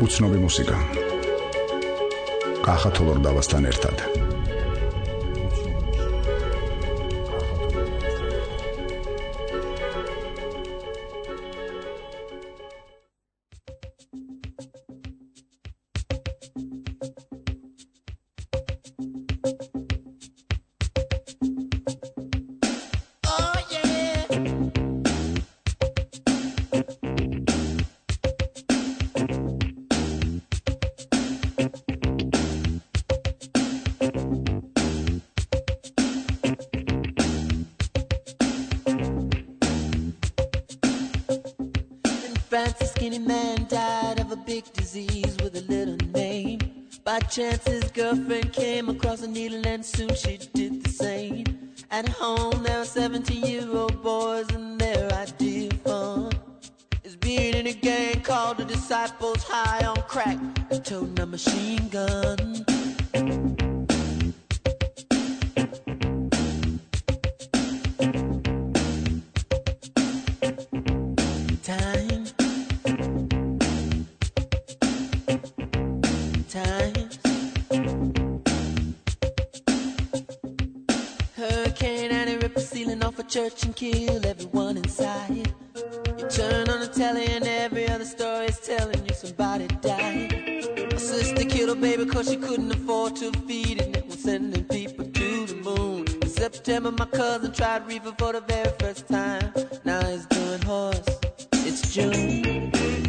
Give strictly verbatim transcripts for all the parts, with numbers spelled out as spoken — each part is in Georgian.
უცნობი მუსიკა. კახა თოლორდავასთან ერთად. France, a skinny man died of a big disease with a little name. By chance his girlfriend came across a needle and soon she did the same. At home there were seventeen-year-old boys and their idea of fun is being in a gang called the Disciples, high on crack and toting a machine gun. Time Times. Hurricane and it ripped the ceiling off a church and killed everyone inside. You turn on the telly and every other story is telling you somebody died. My sister killed her baby cause she couldn't afford to feed it, and it was sending people to the moon. In September my cousin tried reefer for the very first time. Now he's doing horse. It's June.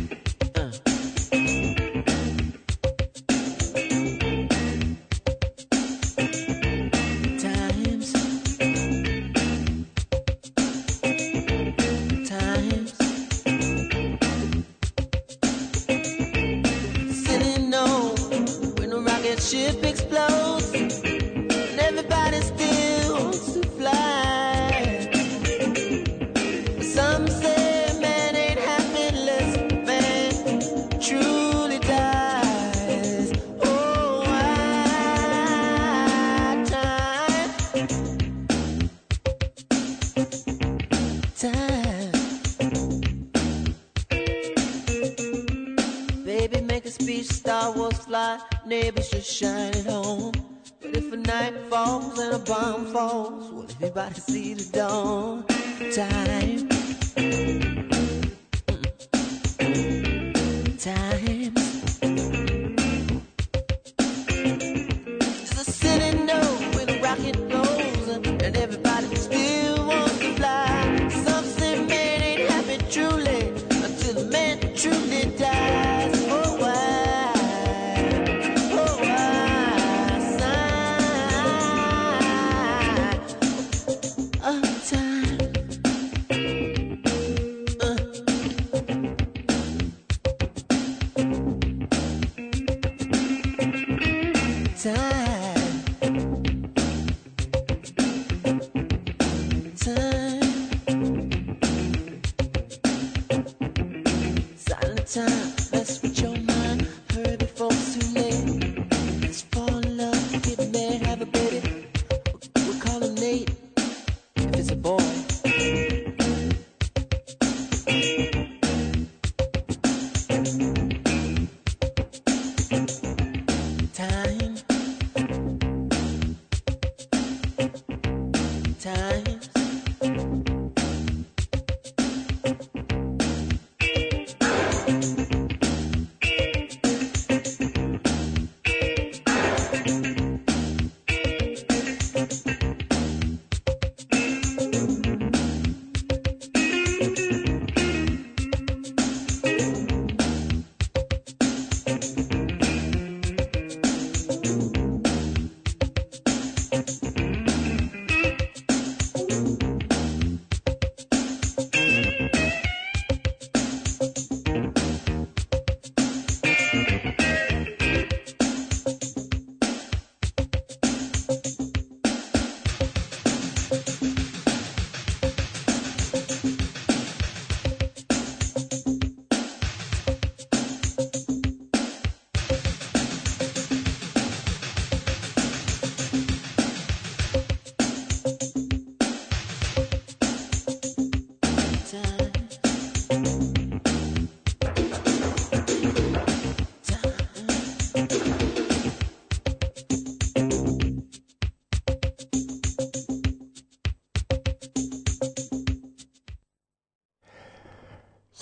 Ship explodes and everybody still wants to fly. Some say man ain't happy unless man truly dies. Oh, why time, time. Baby, make a speech, Star Wars fly. Neighbors should shine at home. But if a night falls and a bomb falls, will everybody see the dawn? Time. Time. There's a city note where the rocket goes and everybody still wants to fly. Some say man ain't happy truly until the man truly dies. Oh, why? Time, mess with your mind, hurry before it's too late. Let's fall in love, get married, have a baby. We'll call him Nate, if it's a boy. Time, times.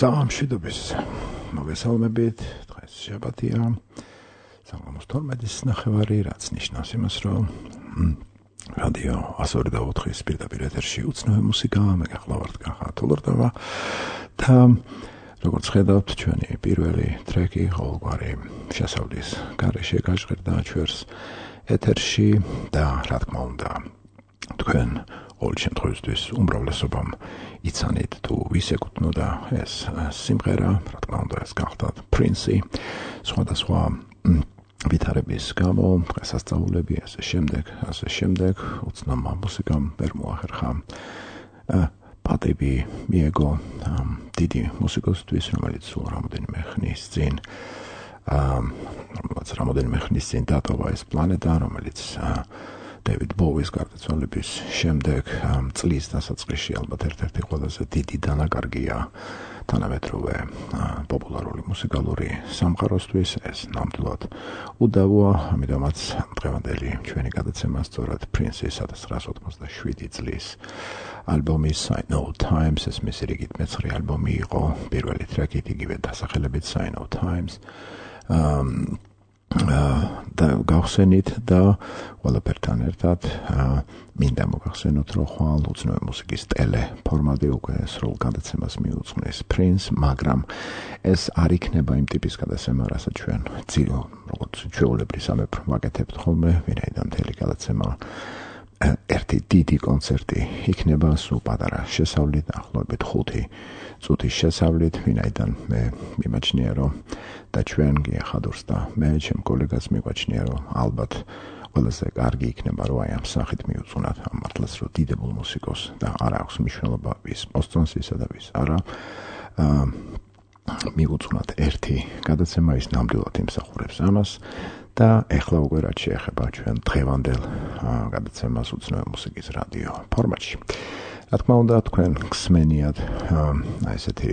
Წამშვიდობის მოგესალმებით, დღეს შაბათია, საღამოს თორმეტის ნახევარი, რაც ნიშნავს იმას, რომ რადიო εκατს ორი და ოთხის პირდაპირ ეთერში უცნობი მუსიკა, მე გახლავართ კახა თულორდოვა და როგორც ხედავთ, ჩვენი პირველი ტრეკი ყოველგვარი შესავლის გარეშე გაჟღერდა ჩვენს ეთერში და რა თქმა უნდა, თქვენ ყოველ შემთხვევისთვის უმრავლესობამ იცანით თუ ვის ეკუთვნოდა ეს სიმღერა, რა თქმა უნდა ეს გახდათ პრინსი, სხვადასხვა ვითარების გამო, დღესასწაულები, ასე შემდეგ, ასე შემდეგ, უცნობმა მუსიკამ ვერ მოახერხა პატივი მიეგო დიდი მუსიკოსთვის, რომელიც სულ რამოდენიმე ხნის წინ რომელიც რამოდენიმე ხნის წინ დატოვა ეს პლანეტა, რომელიც David Bowie-ს გარდაცვალების შემდეგ წლის დასაწყისში ალბათ ერთ-ერთი ყველაზე დიდი დანაკარგია თანამედროვე პოპულარული მუსიკალური სამყაროსთვის, ეს ნამდვილად უდავოა, ამიტომაც დღევანდელი ჩვენი გადაცემა სწორად პრინსის ათას ცხრაასი ოცდაშვიდი წლის ალბომის I Know Times, ეს მისი რიგით მეცხრე ალბომი იყო, პირველი ტრეკით იგივე დასახელებით I Know Times. და გავხსენით და ყველაფერთან ერთად მინდა მოგახსენოთ, რომ ხვალ უცნობი მუსიკის ტელე ფორმატი უკვე სრულ გადაცემას მიუძღვნის პრინს, მაგრამ ეს არ იქნება იმ ტიპის გადაცემა, რასაც ჩვენ ძირო, როგორც ჩვეულებრივ სამეფო ვაკეთებთ ხოლმე, ვინაიდან მთელი გადაცემა ერთი დიდი კონცერტი იქნება, სულ პატარა შესავლით, ახლობით ხუთი წუთის შესავლით, ვინაიდან მე მიმაჩნია, რომ და ჩვენ გიახადურს და მე ჩემ კოლეგას მიგვაჩნია, რომ ალბათ ყველაზე კარგი იქნება, რომ აი ამ სახით მიუძღვნათ ამ მართლაც რომ დიდებულ მუსიკოს და არ აქვს მნიშვნელობა ვის მოსწონს ისა და ვის არა მიუძღვნათ ერთი გადაცემა, ის ნამდვილად იმსახურებს ამას და ეხლა უკვე რაც შეეხება ჩვენ დღევანდელ გადაცემას უცნობი მუსიკის რადიო ფორმატში. რა თქმა უნდა, თქვენ გსმენიათ აი ესეთი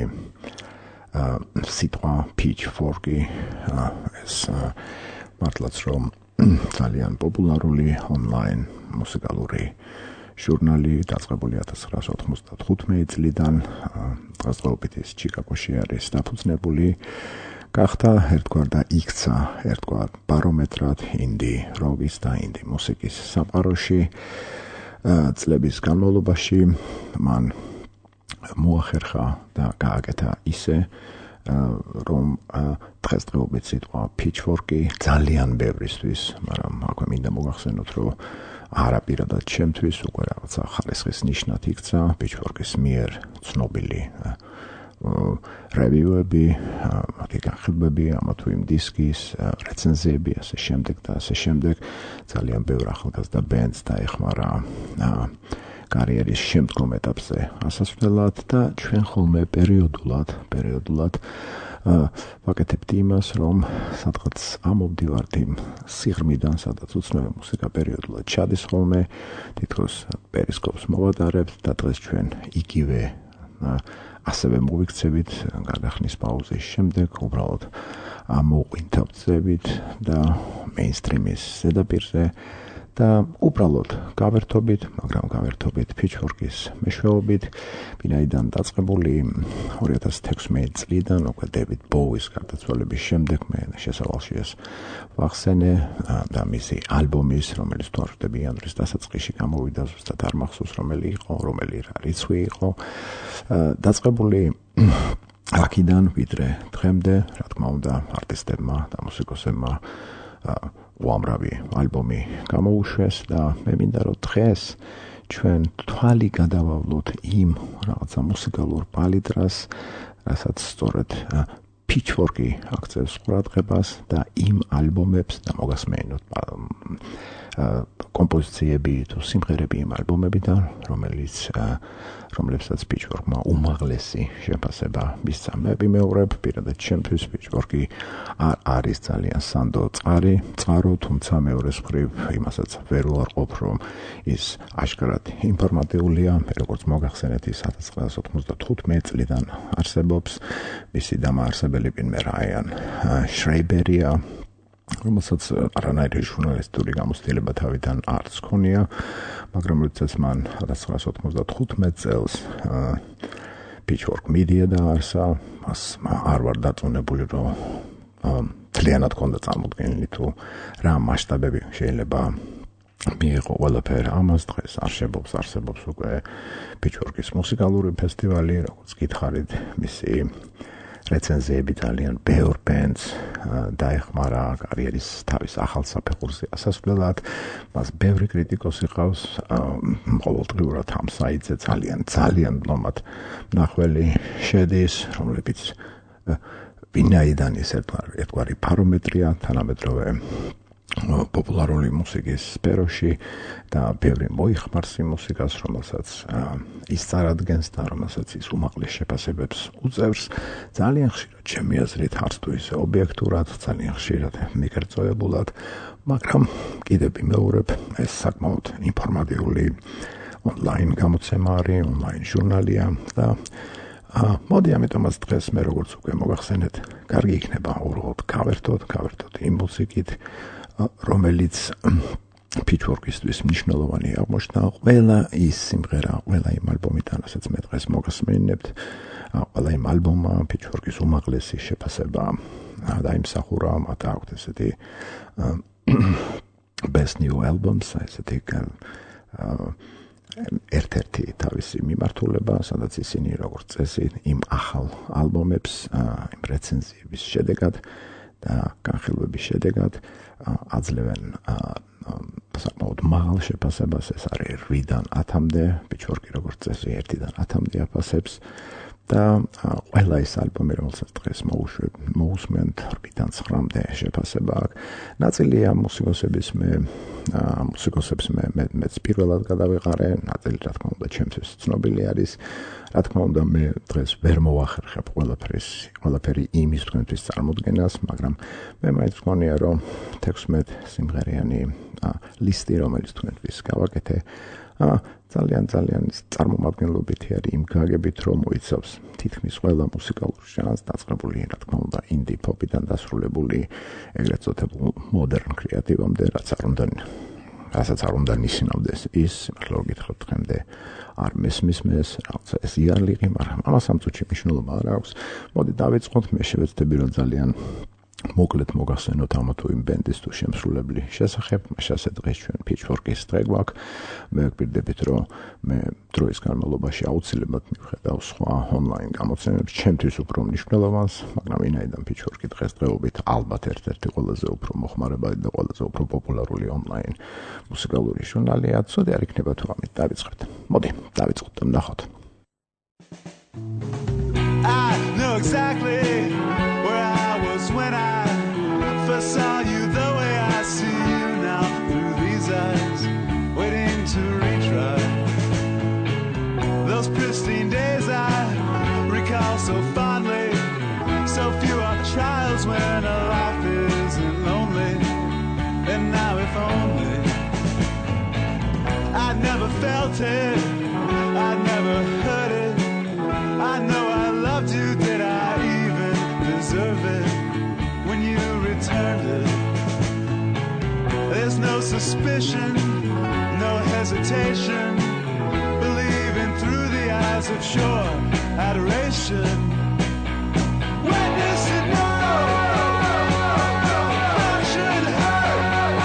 სიტყვა pitchfork-ი, ეს მართლაც რომ ძალიან პოპულარული ონლაინ მუსიკალური ჟურნალი, დაწყებული ათას ცხრაასი ოთხმოცდათხუთმეტი წლიდან, დღესდღეობით ის ჩიკაგოში არის დაფუძნებული, გახდა ერთგვარ და იქცა ერთგვარ ბარომეტრად ინდი როკის და ინდი მუსიკის სამყაროში. წლების განმავლობაში მან მოახერხა და გააკეთა ისე, რომ დღესდღეობით სიტყვა pitchfork-ი ძალიან ბევრისთვის, მაგრამ აქვე მინდა მოგახსენოთ, რომ არა პირადად ჩემთვის უკვე რაღაცა ხარისხის ნიშნად იქცა pitchfork-ის მიერ ცნობილი რევიუები, მათი განხილვები ამა თუ იმ დისკის, რეცენზიები, ასე შემდეგ და ასე შემდეგ, ძალიან ბევრ ახალგაზრდა ბენდს დაეხმარა კარიერის შემდგომ ეტაპზე ასასვლელად და ჩვენ ხოლმე პერიოდულად, პერიოდულად ვაკეთებთ იმას, რომ სადღაც ამოვდივართ იმ სიღრმიდან, სადაც უცნობი მუსიკა პერიოდულად ჩადის ხოლმე, თითქოს პერისკოპს მოვატარებთ და დღეს ჩვენ იგივე ასევე მოვიქცევით გადახნის პაუზის შემდეგ, უბრალოდ მოვყვინთავთ და მეინსტრიმის ზედაპირზე და უბრალოდ გავერთობით, მაგრამ გავერთობით pitchfork-ის მეშვეობით, ვინაიდან დაწყებული ორი ათას თექვსმეტი წლიდან, უკვე David Bowie-ს გარდაცვალების შემდეგ მე შესავალში ეს ვახსენე და მისი ალბომის, რომელიც თუ არ ვხვდები იანვრის დასაწყისში გამოვიდა, ზუსტად არ მახსოვს რომელი იყო, რომელი რიცხვი იყო, დაწყებული აქედან ვიდრე დღემდე, რა თქმა უნდა, არტისტებმა და მუსიკოსებმა უამრავი ალბომი გამოუშვეს და მე მინდა რომ დღეს ჩვენ თვალი გადავავლოთ იმ რაღაცა მუსიკალურ პალიტრას, რასაც სწორედ pitchfork-ი აქცევს ყურადღებას და იმ ალბომებს და მოგასმენოთ კომპოზიციები თუ სიმღერები იმ ალბომებიდან, რომელიც რომლებსაც pitchfork-მა უმაღლესი შეფასება მისცა. მე ვიმეორებ, პირადად ჩემთვის pitchfork-ი არ არის ძალიან სანდო წყარი, წყარო, თუმცა მეორე მხრივ იმასაც ვერ უარყოფ, რომ ის აშკარად ინფორმატიულია, როგორც მოგახსენეთ, ის ათას ცხრაასი ოცდათხუთმეტი წლიდან არსებობს, მისი დამაარსებელი პირველ რაიან შრეიბერია, რომელსაც არანაირი ჟურნალისტური გამოცდილება თავიდან არც ჰქონია, მაგრამ როდესაც მან ათას ცხრაასი ოცდათხუთმეტი წელს Pitchfork Media დაარსა, მას არ ვარ დაწუნებული, რომ მთლიანად ქონდა წარმოდგენილი თუ რა მასშტაბები შეიძლება მიიღო ყველაფერი ამას. დღეს არსებობს არსებობს უკვე Pitchfork-ის მუსიკალური ფესტივალი, როგორც გითხარით, მისი რეცენზიები ძალიან ბევრ ბენდს დაეხმარა კარიერის თავის ახალ საფეხურზე ასასვლელად. მას ბევრი კრიტიკოსი ყავს, ყოველდღიურად ამ საიტზე ძალიან ძალიან ბლომად მნახველი შედის, რომლებიც ვინაიდან ის ერთგვარი ბარომეტრია თანამედროვე პოპულარული მუსიკის სფეროში და ბევრი მოიხმარს იმ მუსიკას, რომელსაც ის წარადგენს და რომელსაც ის უმაღლეს შეფასებებს უწევს. ძალიან ხშირად ჩემი აზრით არც თუ ისე ობიექტურად, ძალიან ხშირად მიკერძოებულად, მაგრამ კიდევ ვიმეორებ, ეს საკმაოდ ინფორმატიული ონლაინ გამოცემა არის, ონლაინ ჟურნალია და მოდი ამიტომაც დღეს მე როგორც უკვე მოგახსენეთ, კარგი იქნება უბრალოდ გავერთოთ, გავერთოთ იმ მუსიკით, რომელიც Pitchfork-ისთვის მნიშვნელოვანი აღმოჩნდა. ყველა ის სიმღერა, ყველა იმ ალბომიდან, რასაც მე დღეს მოგასმენინებთ, ყველა იმ ალბომმა Pitchfork-ის უმაღლესი შეფასება დაიმსახურა, მათ აქვთ ესეთი Best New Albums, ესეთი ერთ-ერთი თავისი მიმართულება, სადაც ისინი როგორც წესი იმ ახალ ალბომებს, იმ რეცენზიების შედეგად და განხილვების შედეგად აძლევენ საკმაოდ მაღალ შეფასებას, ეს არის რვიდან ათამდე, Pitchfork-ი როგორც წესი ერთიდან ათამდე აფასებს და ყველა ის ალბომი, რომელსაც დღეს მოусმენთ, რვიდან ცხრამდე შეფასება აქვს. ნაწილი ამ მუსიკოსების მე მუსიკოსებს მე მეც პირველად გადავიყარე, ნაწილი რა თქმა უნდა ჩემთვის ცნობილი არის. რა თქმა უნდა მე დღეს ვერ მოვახერხებ ყველაფრის, ყველაფერი იმის თქვენთვის წარმოდგენას, მაგრამ მე მაინც მგონია, რომ თექვსმეტ სიმღერიანი ლისტი, რომელიც თქვენთვის გავაკეთე, ძალიან ძალიან წარმომადგენლობითი არის იმ გაგებით, რომ მოიცავს თითქმის ყველა მუსიკალურ ჟანრს, დაწყებული რა თქმა უნდა ინდი პოპიდან დასრულებული ეგრეთ წოდებულ მოდერნ კრეატივამდე, რაც არ უნდა რასაც არ უნდა ნიშნავდეს ის, სიმართლე გითხრათ, დღემდე არ მესმის მეს, რაღაცა ეს იარლიღი, მაგრამ ამას ამ წუთში მნიშვნელობა არ აქვს. მოდი დავიწყოთ, მე შევეცდები, რომ ძალიან მოკლედ მოგახსენოთ ამა თუ იმ ბენდის თუ შემსრულებლის შესახებ. მაშასე დღეს ჩვენ Pitchfork-ის დღე გვაქვს. მე ვგვირდებით, რომ მე დროის განმავლობაში აუცილებლად მივხედავ სხვა ონლაინ გამოცემებს, ჩემთვის უფრო მნიშვნელოვანს, მაგრამ ვინაიდან Pitchfork-ი დღესდღეობით ალბათ ერთ-ერთი ყველაზე უფრო მოხმარებადი და ყველაზე უფრო პოპულარული ონლაინ მუსიკალური ჟურნალია, ცუდი არ იქნება თუ ამით დავიწყებთ. მოდი, დავიწყოთ და ვნახოთ. I know exactly where I was when I first saw you, the way I see you now through these eyes, waiting to reach right. Those pristine days I recall so fondly. So few are trials when a life isn't lonely. And now if only I'd never felt it, I'd never heard it. I know I loved you, did I even deserve it? When you returned it, there's no suspicion, no hesitation, believing through the eyes of sure adoration. When does it know? Function hurt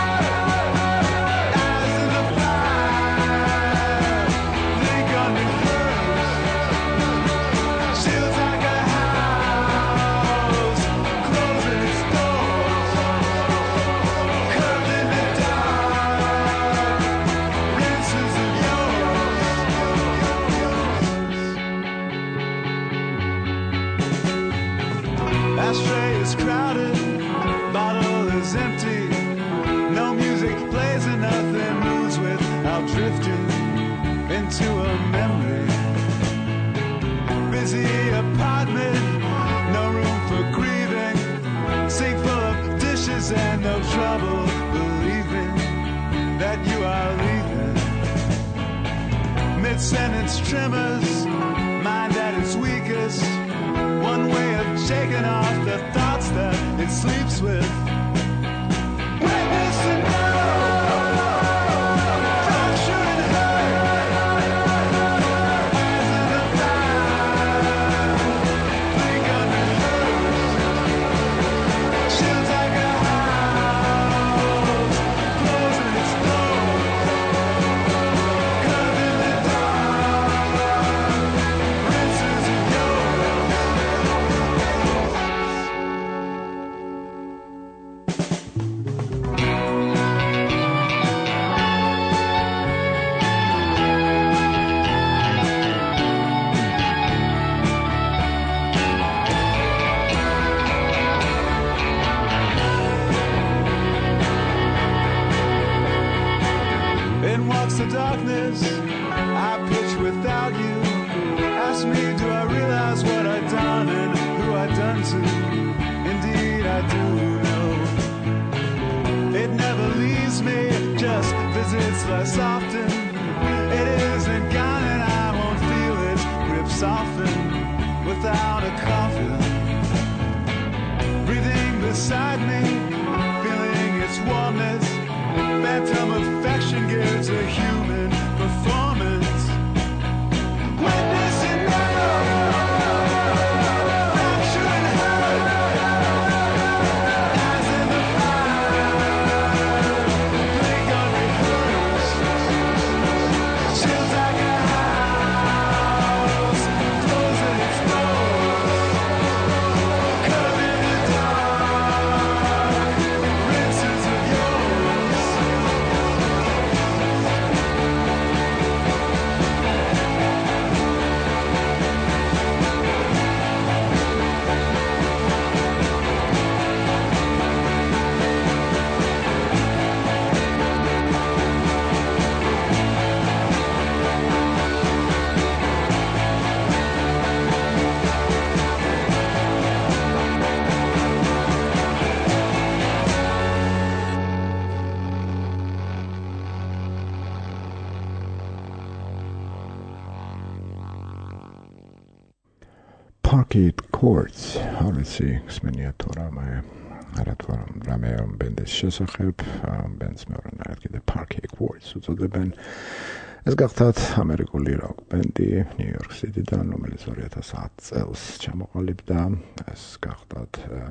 as in the fire. Think on me first. Feels like a house closing its doors, curved in the dark, rinses of yours. Ashtray is crowded, bottle is empty. No music plays and nothing moves without drifting into a memory. Busy apartment, no room for grieving. Sink full of dishes and no trouble believing that you are leaving. Mid-sentence tremors, mind at its weakest. One way of shaking off the thoughts that it sleeps with. When does it know? Fracture and hurt as in the fire. darkness, I pitch without you. Ask me, do I realize what I've done and who I've done to? Indeed, I do know. It never leaves me, just visits less often. It isn't gone and I won't feel its grip soften without a coffin. Breathing beside me, feeling its warmness. Phantom affection gives a human performance. Witnessing metal, fracture and hurt, as in the fire, blink unrehearsed. Chills like a house, closing its doors, curve in the dark, rinses of yours. Parquet Courts, არ ვიცი, ხსმენია თუ რამე, არა თუ რამე ბენდის შესახებ, ბენდს მეორანაირად კიდე Parquet Courts უწოდებენ. ეს გახდათ ამერიკული როკ ბენდი ნიუ-იორკ სიტიდან, რომელიც ორი ათას ათი წელს ჩამოყალიბდა. ეს გახდათ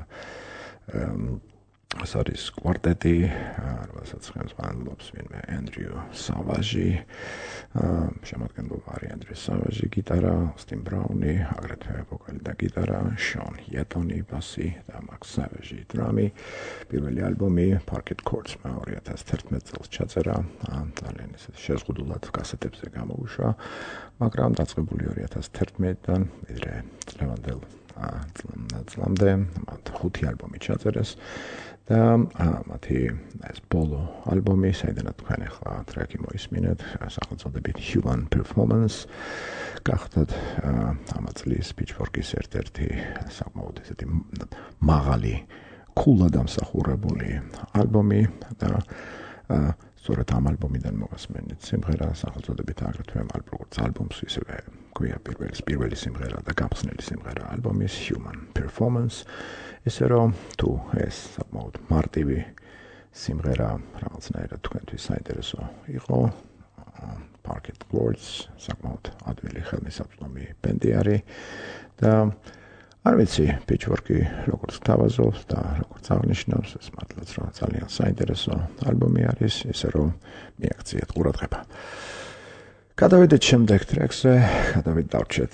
ეს არის კვარტეტი, რომელსაც ხელმძღვანელობს ვინმე ენდრიუ სავაჟი. შემადგენლობა არის ენდრიუ სავაჟი გიტარა, ოსტინ ბრაუნი, აგრეთვე ვოკალი და გიტარა, შონ იეტონი ბასი და მაქს სავაჟი დრამი. პირველი ალბომი Parquet Courts ორი ათას თერთმეტ წელს ჩაწერა, ძალიან ისეთ შეზღუდულად კასეტებზე გამოუშვა, მაგრამ დაწყებული ორი ათას თერთმეტიდან ვიდრე წლევანდელ წლამდე მათ ხუთი ალბომი ჩაწერეს. და მათი ეს ბოლო ალბომი, საიდანაც თქვენ ახლა ტრეკი მოისმინეთ, სახელწოდებით Human Performance, გახდათ ამ წლის Pitchfork-ის ერთ-ერთი საკმაოდ ესეთი მაღალი, ქულად დამსახურებული ალბომი და სწორედ ამ ალბომიდან მოგასმენთ სიმღერა სახელწოდებით აგრეთვე როგორც ალბომს, ისევე გვია პირველი პირველი სიმღერა და გამხსნელი სიმღერა ალბომის Human Performance. ისე რომ თუ ეს საკმაოდ მარტივი სიმღერა რაღაცნაირად თქვენთვის საინტერესო იყო, Parquet Courts საკმაოდ ადვილი ხელმისაწვდომი ბენდი არის და არ ვიცი, Pitchfork-ი როგორც თავაზობს და როგორც აღნიშნავს, ეს მართლაც რა ძალიან საინტერესო ალბომი არის, ისე რომ მიაქციეთ ყურადღება. გადავიდეთ შემდეგ ტრეკზე, გადავიდეთ დავრჩეთ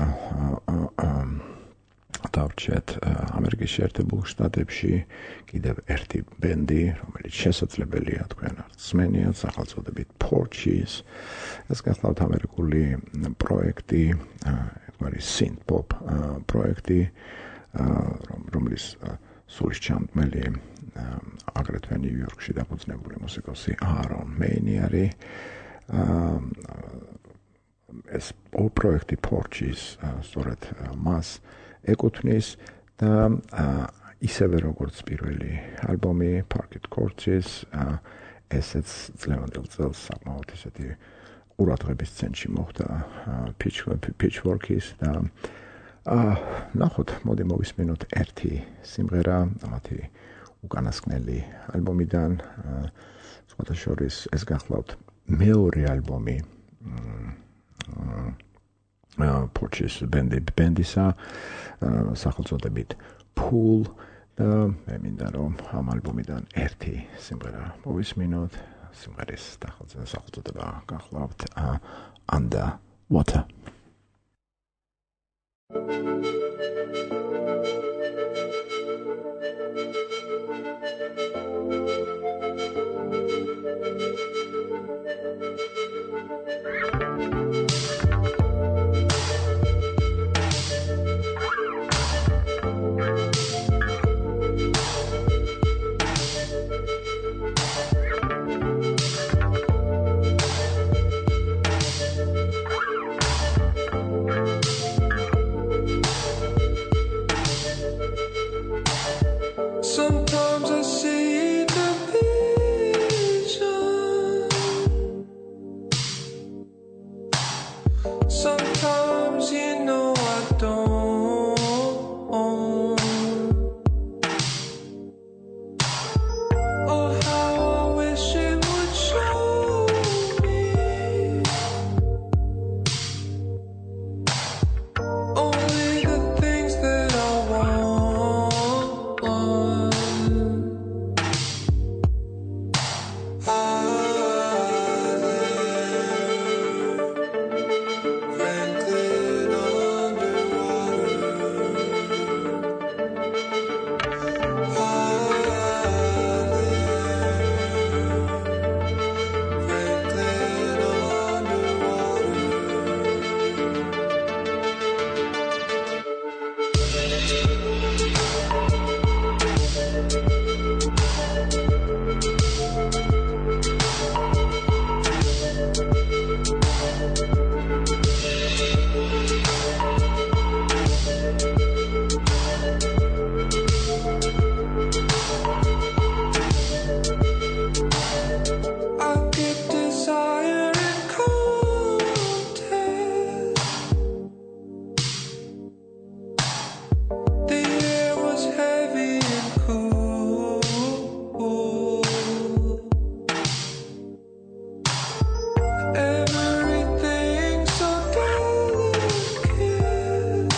დავჭეთ ამერიკის შეერთებულ შტატებში კიდევ ერთი ბენდი, რომელიც შესაძლებელია თქვენ არც სმენიათ, სახელწოდებით Porches. ეს გახლავთ ამერიკული პროექტი, ეგარი synth pop პროექტი, რომლის სულისჩამდგმელი აგრეთვე ნიუ-იორკში დაფუძნებული მუსიკოსი Aaron Maine არის. ეს პროექტი Porches სწორედ მას ეკუთვნის და ისევე როგორც პირველი ალბომი Parquet Courts-ის, ესეც წლევანდელ წელს საკმაოდ ესეთი ყურადღების ცენტრში მოხვდა Pitchfork-ის და ნახოთ, მოდი მოვისმინოთ ერთი სიმღერა მათი უკანასკნელი ალბომიდან, სხვათა შორის ეს გახლავთ მეორე ალბომი Porches ბენდი ბენდისა, სახელწოდებით Pool და მე მინდა რომ ამ ალბომიდან ერთი სიმღერა მოვისმინოთ. სიმღერის სახელწოდება გახლავთ Under Water. Sometimes you know I don't. Oh, how I wish it would show me only the things that I want. I Franklin underwater. I Franklin underwater. I get desire and contest. The air was heavy and cool. Everything so delicate.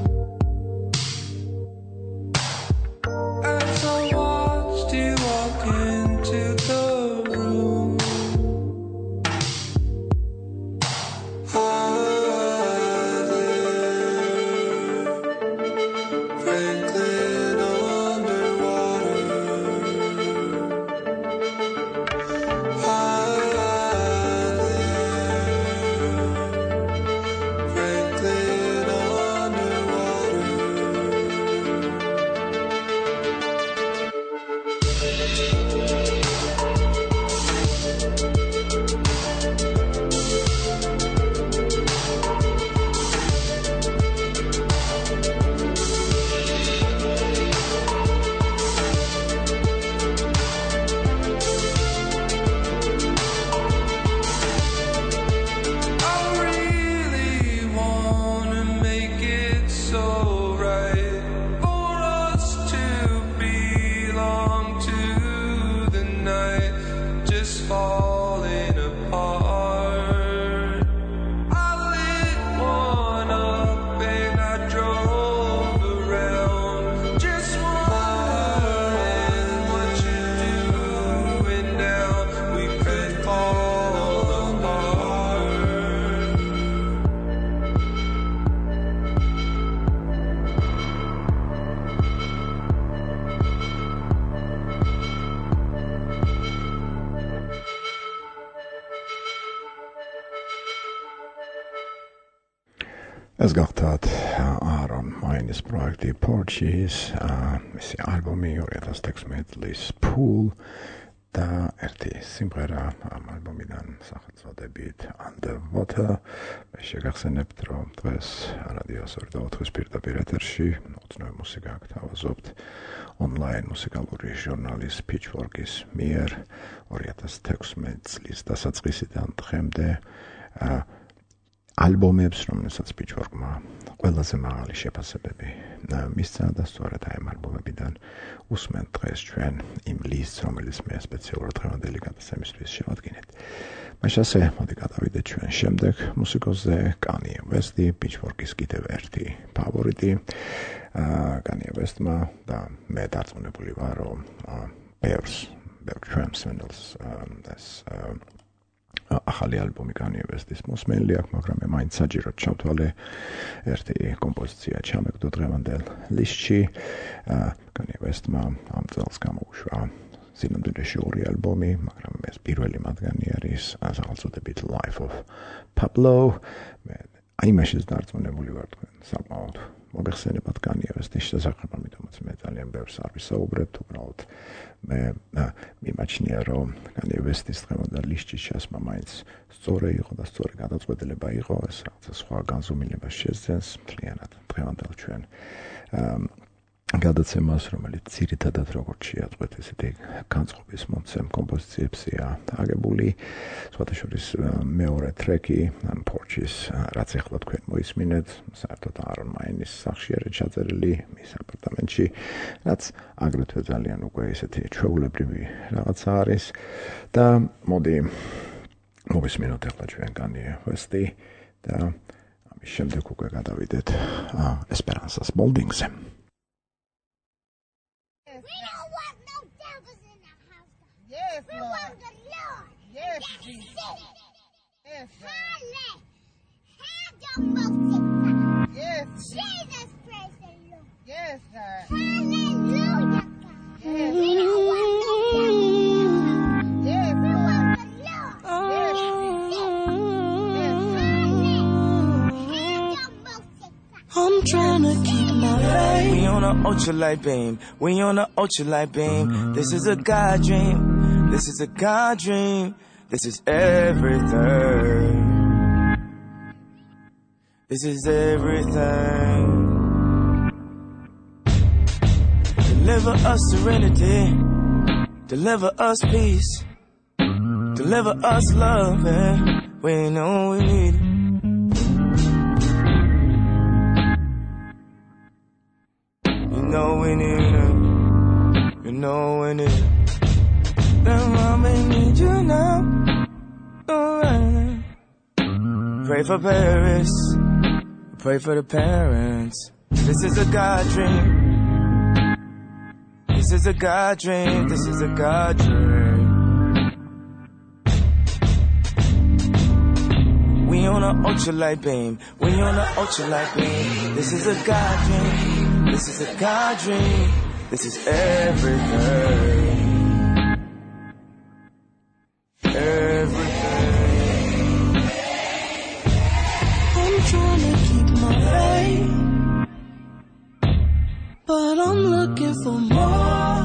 As I watched you walk into the room, I Franklin underwater. I Franklin underwater. I really wanna make it so right for us to belong to the night, just falling apart. I lit one up and I drove around, just wondering what you're doing now. We could fall apart. Ez għaktat Aaron Mainis projekti Porches, missi albumi u rjetas teksmet Liz Pool ta' erti simbrera albumi dan saħat so debit Underwater biex jgħaksen nebtro tres radio sordo tres pirta pireterxi notnoj musika ta' wazobt online musikალური ჟურნალის Pitchfork-ის მიერ ორი ათას თექვსმეტ წლის დასაწყისიდან დღემდე ალბომებს, რომელსაც Pitchfork-მა ყველაზე მაღალი შეფასებები მისცა და სწორედ აი ამ ალბომებიდან უსმენთ დღეს ჩვენ იმ ლისტს, რომელიც მე სპეციალურად დღევანდელი გადაცემისთვის შევადგინეთ. მაშინ ასე, მოდი გადავიდეთ ჩვენ შემდეგ მუსიკოზე, Kanye West-ი, Pitchfork-ის კიდევ ერთი ფავორიტი. Kanye West-მა და მე დარწმუნებული ვარ, რომ ბევრს, ბევრ ჩვენს მენელს ეს ახალი ალბომი Kanye West-ის მოსმენილი აქვს, მაგრამ მე მაინც საჭიროდ ჩავთვალე ერთი კომპოზიცია ჩამეგდო დღევანდელ ლისტში. Kanye West-მა ამ წელს გამოუშვა სინამდვილეში ორი ალბომი, მაგრამ ეს პირველი მათგანი არის სახელწოდებით Life of Pablo. მე აი მაშინ დარწმუნებული ვარ თქვენ საკმაოდ მოგეხსენებათ Kanye West-ის შესახებ, ამიტომაც მე ძალიან ბევრს არ ვისაუბრებთ, უბრალოდ მე მიმაჩნია, რომ Kanye West-ის დღევანდელ ლისტში ჩასმა მაინც სწორი იყო და სწორი გადაწყვეტილება იყო, ეს რაღაცა სხვა განზომილებას შეძენს მთლიანად დღევანდელ ჩვენ გადაცემას, რომელიც ძირითადად როგორც შეაწყვეთ ესეთი განწყობის მომცემ კომპოზიციებია აგებული. სხვათა შორის მეორე ტრეკი Porches, რაც ახლა თქვენ მოისმინეთ, საერთოდ Aaron Maines სახში არის ჩაწერილი მის აპარტამენტში, რაც აგრეთვე ძალიან უკვე ესეთი ჩვეულებრივი რაღაცა არის და მოდი მოვისმინოთ ახლა ჩვენ Kanye West-ი და ამის შემდეგ უკვე გადავიდეთ Esperanza Spalding-ზე. We don't want no devils in the house. Yes, We Lord. want the Lord. Yes, That's Jesus. it. Yes, God. Halle. Have your most Yes, Jesus, praise the Lord. yes, God. Hallelujah, God. Yes. We don't want no devils in the house. Yes, We Lord. want the Lord. Yes, That's it. yes. Halle. Have your most I'm trying to keep my faith. We on a ultralight beam. We on a ultralight beam. This is a God dream. This is a God dream. This is everything. This is everything. Deliver us serenity. Deliver us peace. Deliver us love. Yeah. We know we need it. You know we need it. You know we need it. Then mama need you now. Alright. Pray for Paris. Pray for the parents. This is a God dream. This is a God dream. This is a God dream. We on a ultralight beam. We on a ultralight beam. This is a God dream. This is a God dream. This is everything. Everything. I'm trying to keep my faith, but I'm looking for more.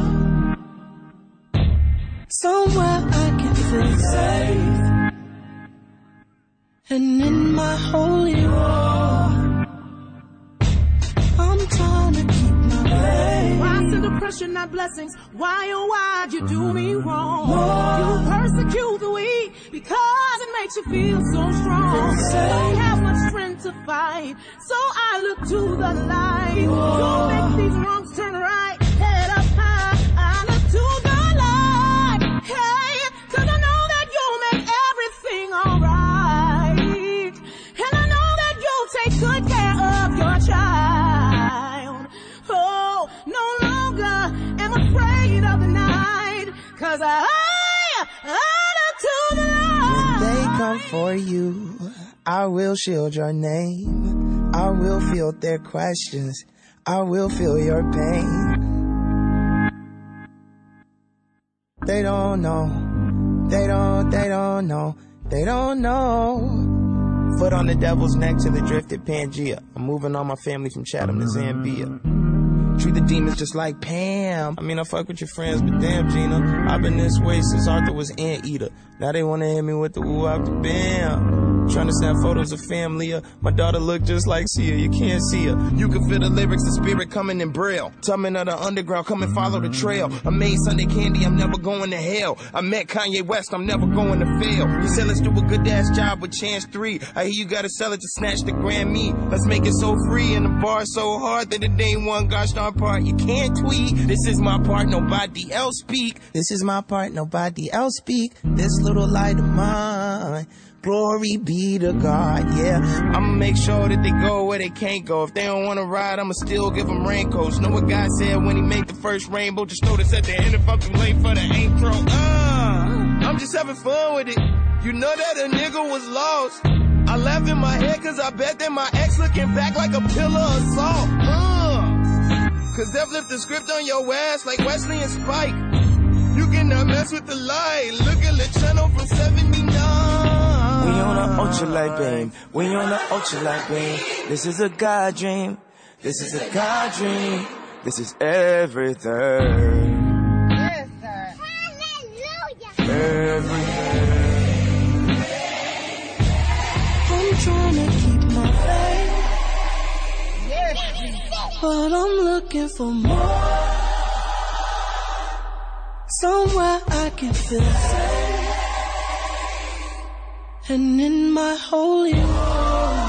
Somewhere I can feel safe, and in my holy war, I'm trying to keep my faith. Why send oppression, not blessings? Why, oh, why'd you do me wrong? You persecute the weak because it makes you feel so strong. Don't have much strength to fight, so I look to the light. Don't make these wrongs turn right. Head up high, I look to the light. Hey, 'cause I know that you'll make everything alright. And I know that you'll take good care of your child. Oh, no longer am afraid of the night, 'cause I, I look to the light. When they come for you, I will shield your name. I will field their questions. I will feel your pain. They don't know. They don't, they don't know. They don't know. Foot on the devil's neck to the drifted Pangea. I'm moving all my family from Chatham to Zambia. Treat the demons just like Pam. I mean, I fuck with your friends, but damn, Gina, I've been this way since Arthur was Anteater. Now they wanna hit me with the woo out the bam. Trying to snap photos of family. My daughter look just like Sia. You can't see her. You can feel the lyrics, the spirit coming in braille. Tumming of the underground, come and follow the trail. I made Sunday candy, I'm never going to hell. I met Kanye West, I'm never going to fail. He said let's do a good ass job with Chance three. I hear you gotta sell it to snatch the Grammy. Let's make it so free and the bar so hard that it ain't one gosh darn part you can't tweet. This is my part, nobody else speak. This is my part, nobody else speak. This little light of mine. Glory be to God, yeah. I'ma make sure that they go where they can't go. If they don't wanna ride, I'ma still give them raincoats. Know what God said when he made the first rainbow? Just throw this at the end if I'm too late for the intro. Uh, I'm just having fun with it. You know that a nigga was lost. I laugh in my head cause I bet that my ex looking back like a pillar of salt. Uh, cause they've flipped the script on your ass like Wesley and Spike. You cannot mess with the light. Look at the channel from seventy-nine. We on a ultralight beam. We on a ultralight beam. This is a God dream. This is a God dream. This is everything. Yes, God. Hallelujah. Everything. I'm trying to keep my faith, Yes, That's Jesus. it. but I'm looking for more. Somewhere I can feel safe, and in my holy war.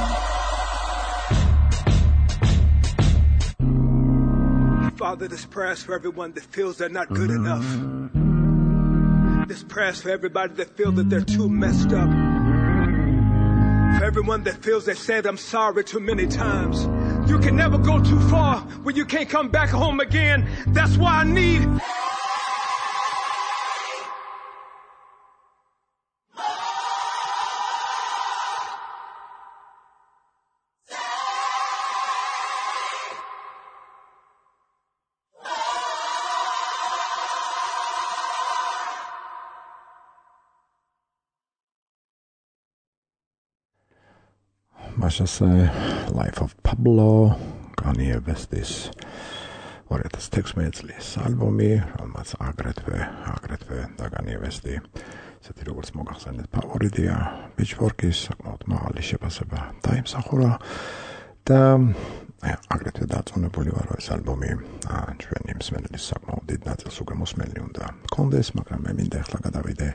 Father, this prayer's for everyone that feels they're not good enough. This prayer's for everybody that feels that they're too messed up. For everyone that feels they said I'm sorry too many times. You can never go too far when you can't come back home again. That's why I need... Masase, Life of Pablo, Kanye Westis ორი ათას თექვსმეტი წლის ალბომი, რომელმაც აგრეთვე, აგრეთვე და Kanye West-ი, ესეთი როგორც მოგახსენეთ, ფავორიტია, Pitchfork-ის საკმაოდ მაღალი შეფასება დაიმსახურა და აგრეთვე დაწუნებული ვარ, რომ ეს ალბომი ჩვენი მსმენელის საკმაოდ დიდ ნაწილს უგემოსმენელი უნდა გქონდეს, მაგრამ მე მინდა ახლა გადავიდე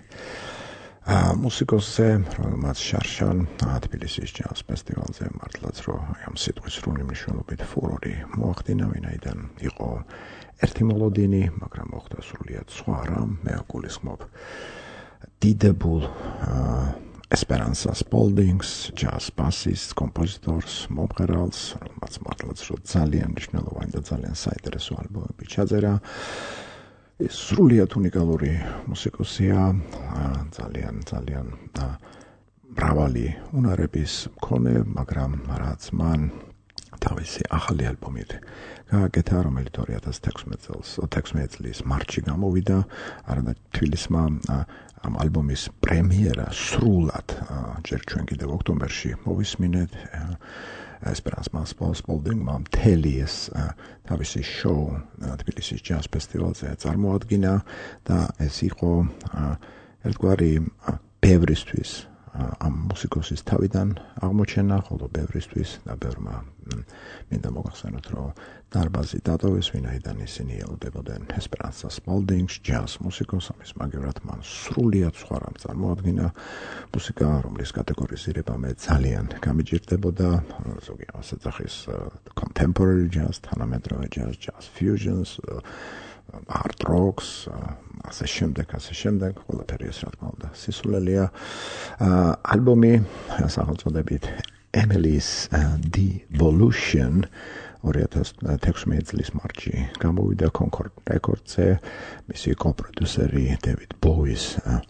მუსიკოსზე, რომელმაც შარშან თბილისის ჯაზ ფესტივალზე მართლაც რომ ამ სიტყვის სრული მნიშვნელობით ფურორი მოახდინა, ვინაიდან იყო ერთი მოლოდინი, მაგრამ მოხდა სრულიად სხვა რამ, მე გულისხმობ დიდებულ Esperanza Spaldings, jazz bassist, კომპოზიტორს, მომღერალს, რომელმაც მართლაც რომ ძალიან მნიშვნელოვანი და ძალიან საინტერესო ალბომები ჩაწერა. ეს სრულიად უნიკალური მუსიკოსია, ძალიან ძალიან მრავალი უნარების მქონე, მაგრამ რაც მან თავისი ახალი ალბომით გააკეთა, რომელიც ორი ათას თექვსმეტი წლის მარტში გამოვიდა, არადა თბილისმა ამ ალბომის პრემიერა სრულად ჯერ ჩვენ კიდევ ოქტომბერში მოვისმინეთ. Esperanza Spaldingმა მთელი ეს თავისი შოუ თბილისის ჯაზ ფესტივალზე წარმოადგინა და ეს იყო ერთგვარი ბევრისთვის ამ მუსიკოსის თავიდან აღმოჩენა, ხოლო ბევრისთვის და ბევრმა მინდა მოგახსენოთ, რომ დარბაზი დატოვეს, ვინაიდან ისინი ელოდებოდნენ Esperanza Spaldings, ჯაზ მუსიკოს, ამის მაგევრად მან სრულიად სხვა რამ წარმოადგინა, მუსიკა, რომლის კატეგორიზირება მე ძალიან გამიჯირდებოდა, ზოგი ასეცახის contemporary jazz, თანამედროვე jazz, jazz fusions, hard rocks, ასე შემდეგ, ასე შემდეგ, ყველაფერი ეს რა თქმა უნდა სისულელია. ალბომი სახელწოდებით Emily's Devolution ორი ათას თექვსმეტი წლის მარტში გამოვიდა Concord Records-ზე, მისი კოპროდიუსერი David Bowie-ის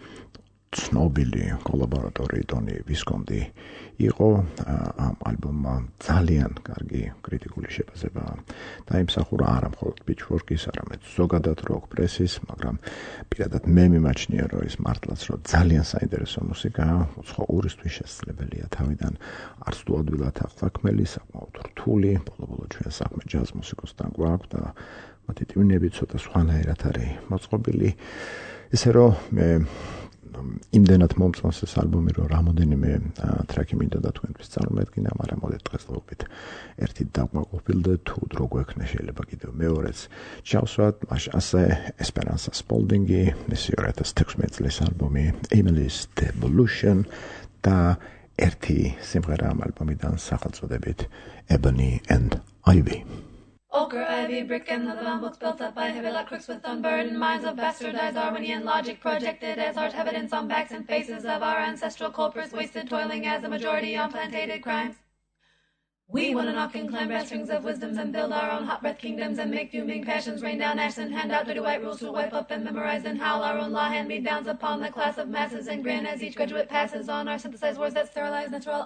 ცნობილი კოლაბორატორი Tony Visconti იყო ამ ალბომმა ძალიან კარგი კრიტიკული შეფასება დაიმსახურა არა მხოლოდ Pitchfork-ის, არამედ ზოგადად rock press-ის, მაგრამ პირადად მე მიმაჩნია, რომ ის მართლაც რომ ძალიან საინტერესო მუსიკაა, უცხოურისთვის შესაძლებელია თავიდან არც თუ ადვილად აღსაქმელი, საკმაოდ რთული, ბოლო-ბოლო ჩვენ საქმე ჯაზ მუსიკოსთან გვაქვს და მათი ტვინები ცოტა სხვანაირად არის მოწყობილი, ისე რომ მე იმდენად მომწონს ეს ალბომი, რომ რამოდენიმე ტრეკი მინდა და თქვენთვის წარმოვედგინე, მაგრამ მოდით დღესდღეობით ერთი დავკმაყოფილდე, თუ დრო გვექნა შეიძლება კიდევ მეორეც ჩავსვათ, მაშინ ასე Esperanza Spalding-ი, მისი ორი ათას თექვსმეტი წლის ალბომი Emily's Devolution და ერთი სიმღერა ამ ალბომიდან სახელწოდებით Ebony and Ivy. Ochre, ivy, brick, and leather bound books built up by heavy like crooks with unburdened minds of bastardized harmony and logic projected as art evidence on backs and faces of our ancestral culprits wasted toiling as a majority on plantated crimes. We want to knock and climb brass strings of wisdoms and build our own hot breath kingdoms and make fuming passions rain down ash and hand out dirty white rules to wipe up and memorize and howl our own law hand-me-downs upon the class of masses and grin as each graduate passes on our synthesized words that sterilize natural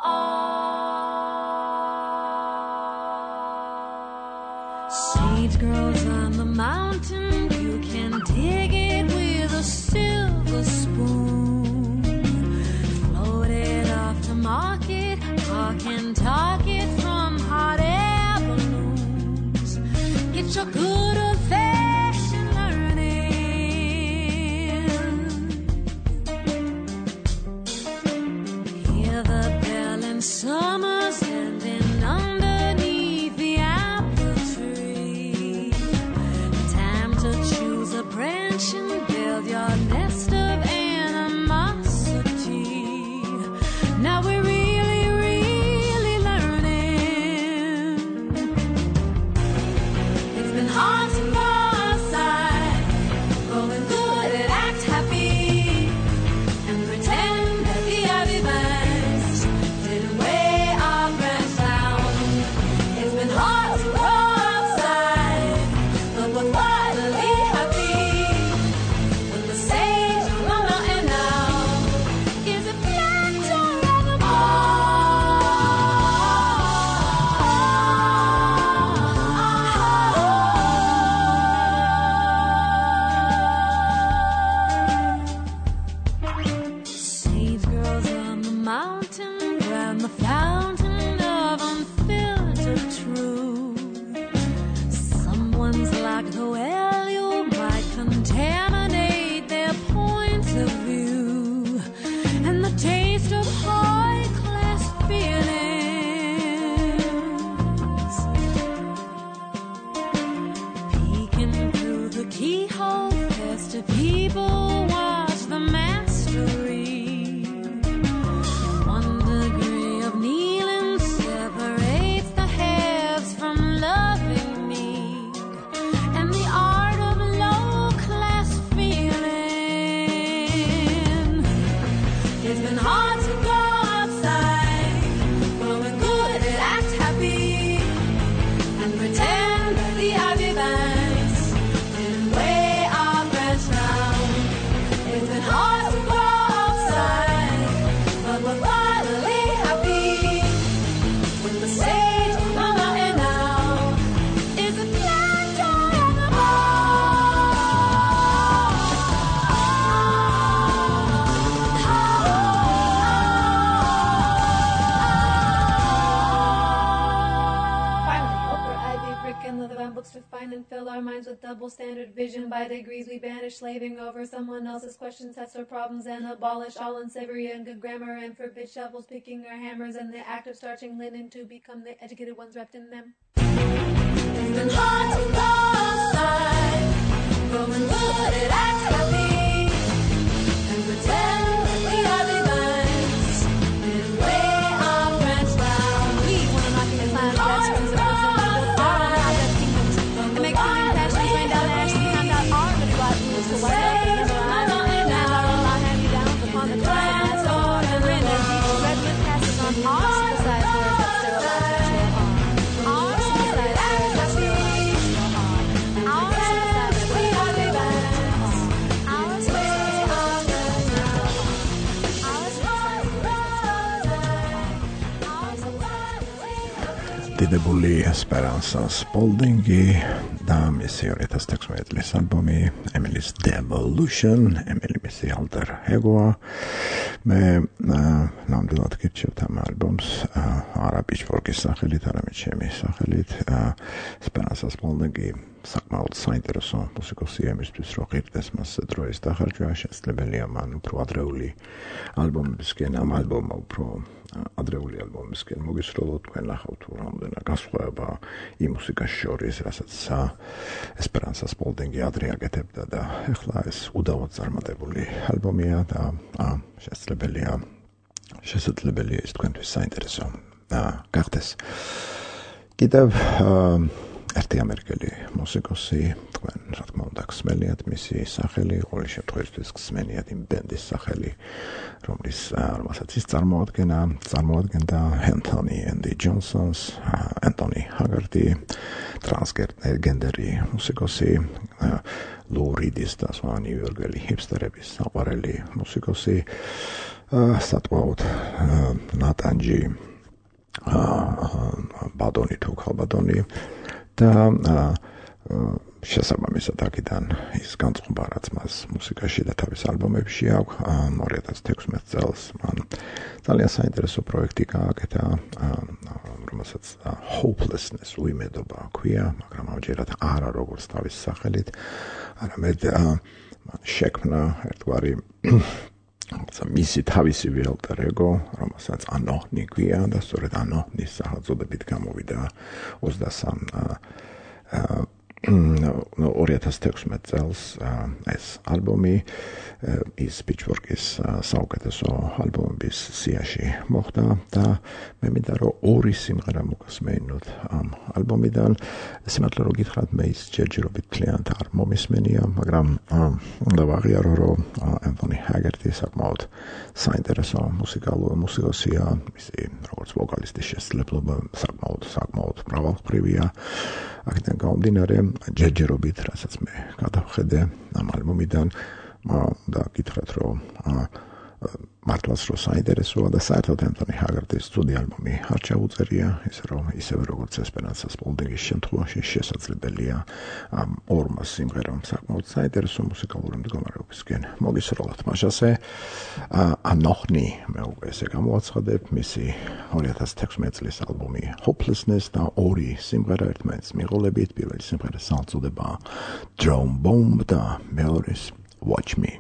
Seeds grows on the mountain, you can dig it with a silver spoon. Float it off to market, talk and talk it from hot air balloons. Get your good old-fashioned learning. Hear the bell in summer's ending underneath the apple tree. I'm the fountain of unfiltered truth. Someone's like the well, you might contaminate their point of view, and the taste of high-class feelings peeking through the keyhole. Festive people watch the mastery. One degree of kneeling separates the halves from loving me, and the art of low-class feeling. It's been hard to go outside, growing good and act happy, and pretend that the ivy banks didn't weigh our branch down. It's been hard to go outside, but we're finally happy. When the sage on the mountain now is a black joy on the Finally, Oprah, Ivy, brick, and leather bound books to find and fill our minds with double standard vision. By degrees we banish slaving over someone else's questions, tests, or problems, and abolish all unsavory and good grammar, and forbid shovels, picking our hammers, and the act of starching linen to become the educated ones wrapped in them. It's been hard to go outside, growing good and act happy, and pretend that the ivy banks didn't weigh our branch down. We wanna knock in the clouds, that's principles and legal art on our death kingdoms, and make human passions rain down ash and hand out our little white rules to wipe out the number on our and out all our hand-me-downs upon the class or and render each regiment passes on our synthesized words that sterilize the trail on. Our synthesized words that sterilize the trail on. Our synthesized words that sterilize the trail on. Our synthesized words that sterilize the trail on. Our synthesized words that sterilize the trail on. დიდებული Esperanza Spaldingi და მისი ორი ათას თექვსმეტი წლის ალბომი Emily's Devolution, Emily მისი alter ego-ა. მე ნამდვილად გირჩევთ ამ ალბომს, არა Pitchfork-ის სახელით, არამედ ჩემი სახელით. Esperanza Spaldingi საკმაოდ საინტერესო მუსიკოსია იმისთვის, რომ ღირდეს მასზე დროის დახარჯვა. შესაძლებელია მან უფრო ადრეული ალბომებისკენ, ამ ალბომმა უფრო ადრეული ალბომებისკენ მოგისროლოთ. თქვენ ნახავთ თუ რამდენი განსხვავება იმ მუსიკას შორის, რასაც Esperanza Spaldingi ადრე აკეთებდა და ეხლა ეს უდავოდ წარმატებული ალბომია და შესაძლებელია შესაძლებელია ის თქვენთვის საინტერესო გახდეს. კიდევ ერთი ამერიკელი მუსიკოსი, თქვენ რა თქმა უნდა გსმენიათ მისი სახელი, ყოველ შემთხვევაში გსმენიათ იმ ბენდის სახელი, რომლის რომელსაც ის წარმოადგენდა, წარმოადგენდა Anthony and the Johnsons, Anthony Haggerty, ტრანსგენდერი მუსიკოსი, Lou Reed-ის და სხვა ნიუ-იორკელი ჰიპსტერების საყვარელი მუსიკოსი, სატყვაოდ ნატანჯი, ბადონი თუ ქალბადონი და შესაბამისად აქედან ის განწყობა, რაც მას მუსიკაში და თავის ალბომებში აქვს. ორი ათას თექვსმეტი წელს მან ძალიან საინტერესო პროექტი გააკეთა, რომელსაც Hopelessness უიმედობა ჰქვია, მაგრამ ამჯერად არა როგორც თავის სახელით, არამედ მან შექმნა ერთგვარი მისი თავისივე alter ego, რომელსაც Anony ჰქვია და სწორედ Anony-ის სახელწოდებით გამოვიდა ოცდასამ ორი ათას თექვსმეტი წელს ეს ალბომი ის Pitchfork-ის საუკეთესო ალბომების სიაში მოხვდა და მე მინდა რომ ორი სიმღერა მოგასმენოთ ამ ალბომიდან. სიმართლე რომ გითხრათ, მე ის ჯერჯერობით მთლიანად არ მომისმენია, მაგრამ უნდა ვაღიარო, რომ Anthony Haggerty საკმაოდ საინტერესო მუსიკალური მუსიკოსია, მისი როგორც ვოკალისტის შესაძლებლობა საკმაოდ საკმაოდ მრავალმხრივია. აქედან გამომდინარე, ჯერჯერობით, რასაც მე გადავხედე ამ ალბომიდან, უნდა გითხრათ, რომ მართლაც რო საინტერესოა და საერთოდ ენტონი ჰაგარტის სტუდია ალბომი არ ჩაუწერია, ისე რომ ისევე როგორც ესპერანსა სპოლდინგის შემთხვევაში შესაძლებელია ამ ორმა სიმღერამ საკმაოდ საინტერესო მუსიკალური მდგომარეობისკენ მოგისროლოთ. მაშასე ანოხნი მე უკვე ესე გამოაცხადებ მისი ორი ათას თექვსმეტი წლის ალბომი Hopelessness და ორი სიმღერა ერთმანეთს მიღოლებით. პირველი სიმღერა სახელწოდება Drone Bomb და მეორეს Watch Me.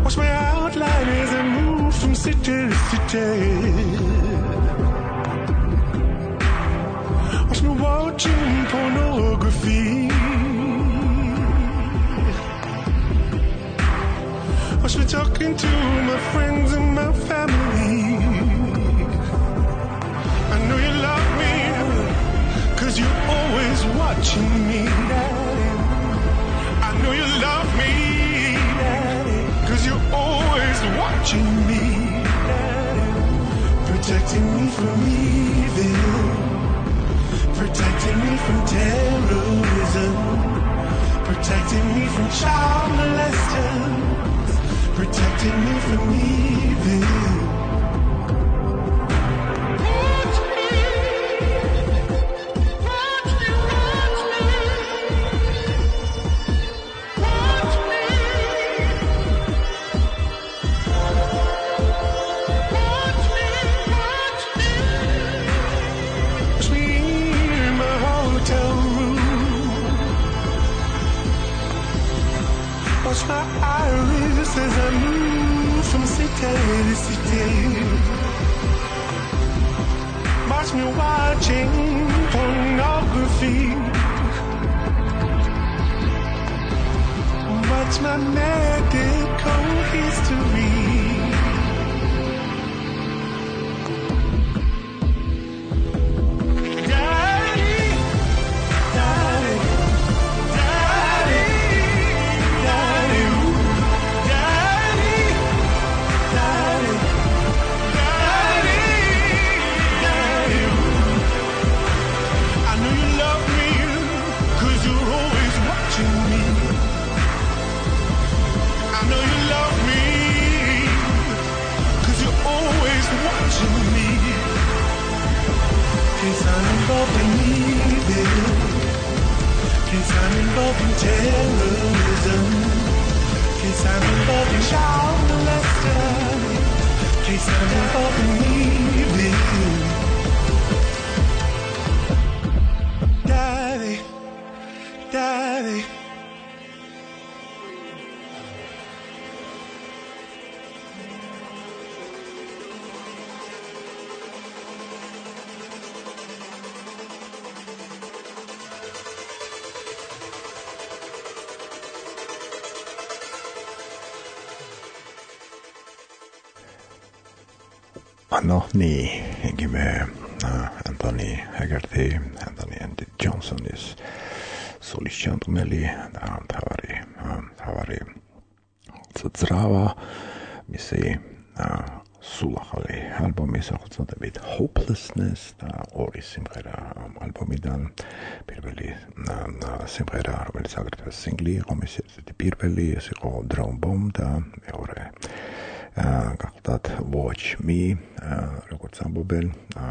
Watch my outline as I move from city to city. Watch me watching pornography. Watch me talking to my friends and my family. I know you love me, cause you're always watching me. I know you love me, cause you're always watching me. Protecting me from evil, protecting me from terrorism, protecting me from child molesters, protecting me from evil. Watch my iris as I move from city to city. Watch me watching pornography. Watch my medical history. I'm involved in terrorism, case I'm involved in child molestation, case I'm involved in evil. Daddy, Daddy. Anthony Hegime, Anthony Haggerty, Anthony and Johnson is solisčantmeli და თავარი თავარი ძრავა მისი სულ ახალი ალბომი სახელწოდებით Hopelessness და ორი სიმღერა ალბომიდან პირველი სიმღერა რომელიც აგრეთვე სინგლი იყო მისი ერთი პირველი ეს იყო Drone Bomb და მეორე გახლდათ Watch Me როგორც ამბობენ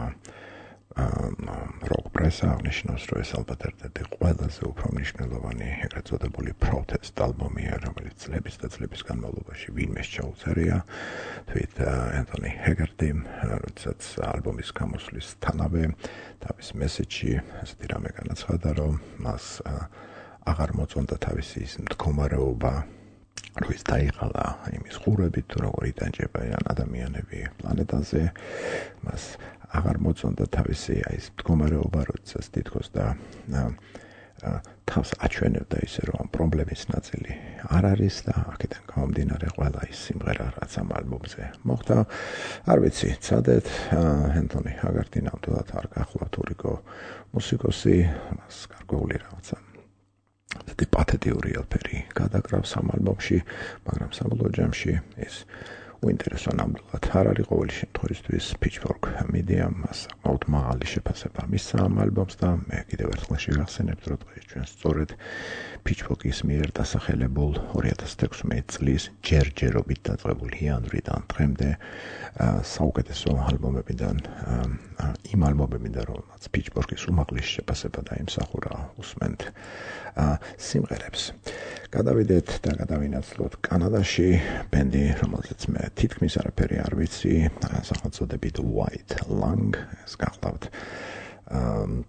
როკ პრესა აღნიშნავს რომ ეს ალბათ ერთ-ერთი ყველაზე უფრო მნიშვნელოვანი ეგრეთ წოდებული პროტესტ ალბომია რომელიც წლების და წლების განმავლობაში ვინმეს ჩაუწერია თვით Anthony Haggerty როდესაც ალბომის გამოსვლისთანავე თავის მესეჯში ასეთი რამე განაცხადა რომ მას აღარ მოწონდა თავისი ის მდგომარეობა რომ ის დაიღალა იმის ხურებით თუ როგორ იტანჯებიან ადამიანები პლანეტაზე მას აღარ მოწონდა თავისი აი ეს მდგომარეობა როდესაც თითქოს და თავს აჩვენებდა ისე რომ პრობლემის ნაწილი არ არის და აქედან გამომდინარე ყველა ის სიმღერა რაც ამ ალბომზე მოხდა არ ვიცი ცადეთ Anthony Haggerty ნამდვილად არ გახლავთ ურიგო მუსიკოსი მას გარკვეული რაღაცა და პათეტიური ელფერი გადაკრავს ამ ალბომში მაგრამ საბოლოო ჯამში ეს უინტერესო ნამდვილად არ არის ყოველი შემთხვევისთვის Pitchfork Media მას საკმაოდ მაღალი შეფასება მისცა ამ ალბომს და მე კიდევ ერთხელ შეგახსენებთ რომ დღეს ჩვენ სწორედ Pitchfork-ის მიერ დასახელებულ ორი ათას თექვსმეტი წლის ჯერჯერობით დაწყებულ იანვრიდან დღემდე საუკეთესო ალბომებიდან იმ ალბომებიდან რომელსაც Pitchfork-ის უმაღლესი შეფასება დაიმსახურა უსმენთ სიმღერებს გადავიდეთ და გადავინაცვლოთ კანადაში ბენდი რომელზეც მე თითქმის არაფერი არ ვიცი სახელწოდებით White Lung ეს გახლავთ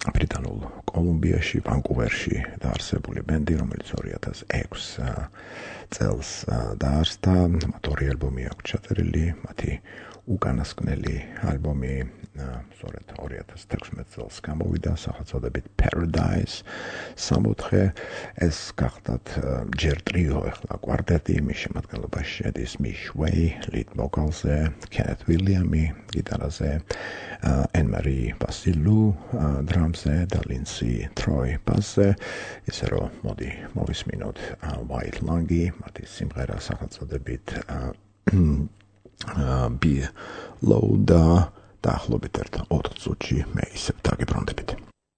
ბრიტანულ კოლუმბიაში, ვანკუვერში დაარსებული ბენდი, რომელიც ორი ათას ექვსი წელს დაარსდა, მათ ორი ალბომი აქვს ჩაწერილი, მათი უკანასკნელი ალბომი სწორედ ორი ათას თექვსმეტ წელს გამოვიდა, სახელწოდებით Paradise სამოთხე. ეს გახდათ ჯერ ტრიო, ახლა კვარტეტი, მის შემადგენლობაში შედის Mish Way, lead vocals-ზე, Kenneth Williams გიტარაზე, Anne-Marie Basilou დრამზე და Lindsay Troy ბასზე. ისე რომ მოდი მოვისმინოთ White Lung-ი, მათი სიმღერა სახელწოდებით Be Low და დაახლოებით ერთ ოთხ წუთში მე ისევ დაგიბრუნდებით.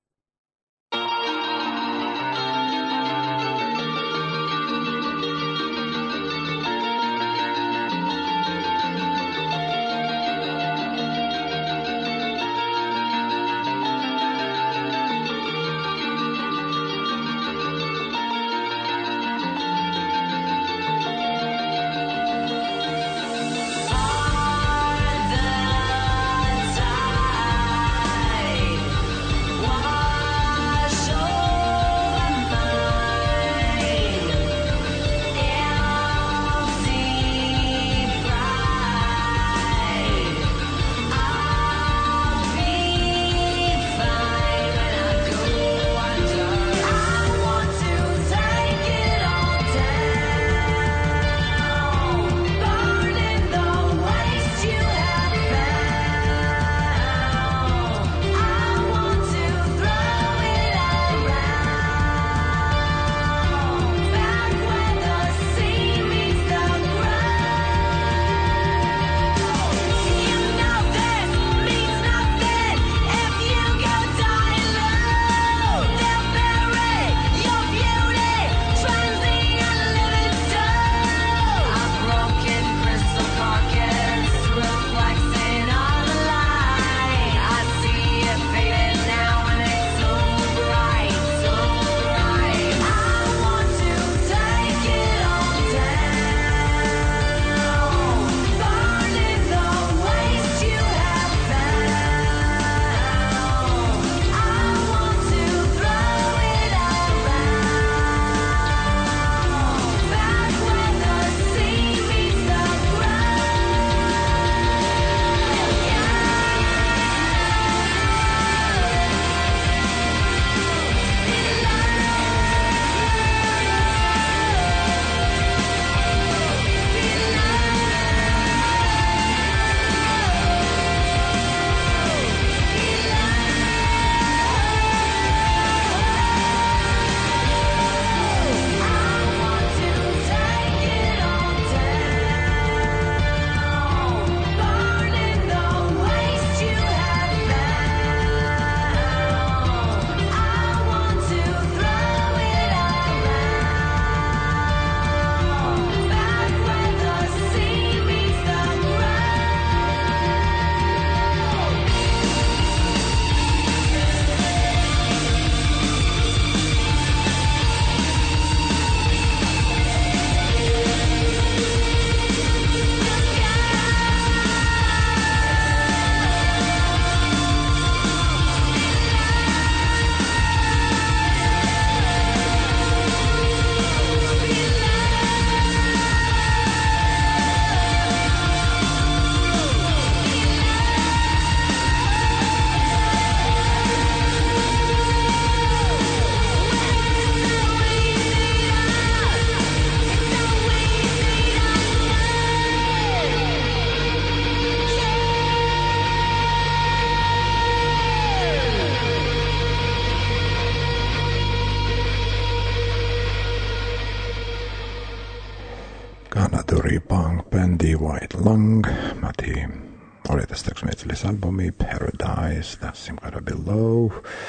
კანადური punk ბენდი White Lung, მათი ორი ათას თექვსმეტ წლის ალბომი Paradise და სიმღერა Below.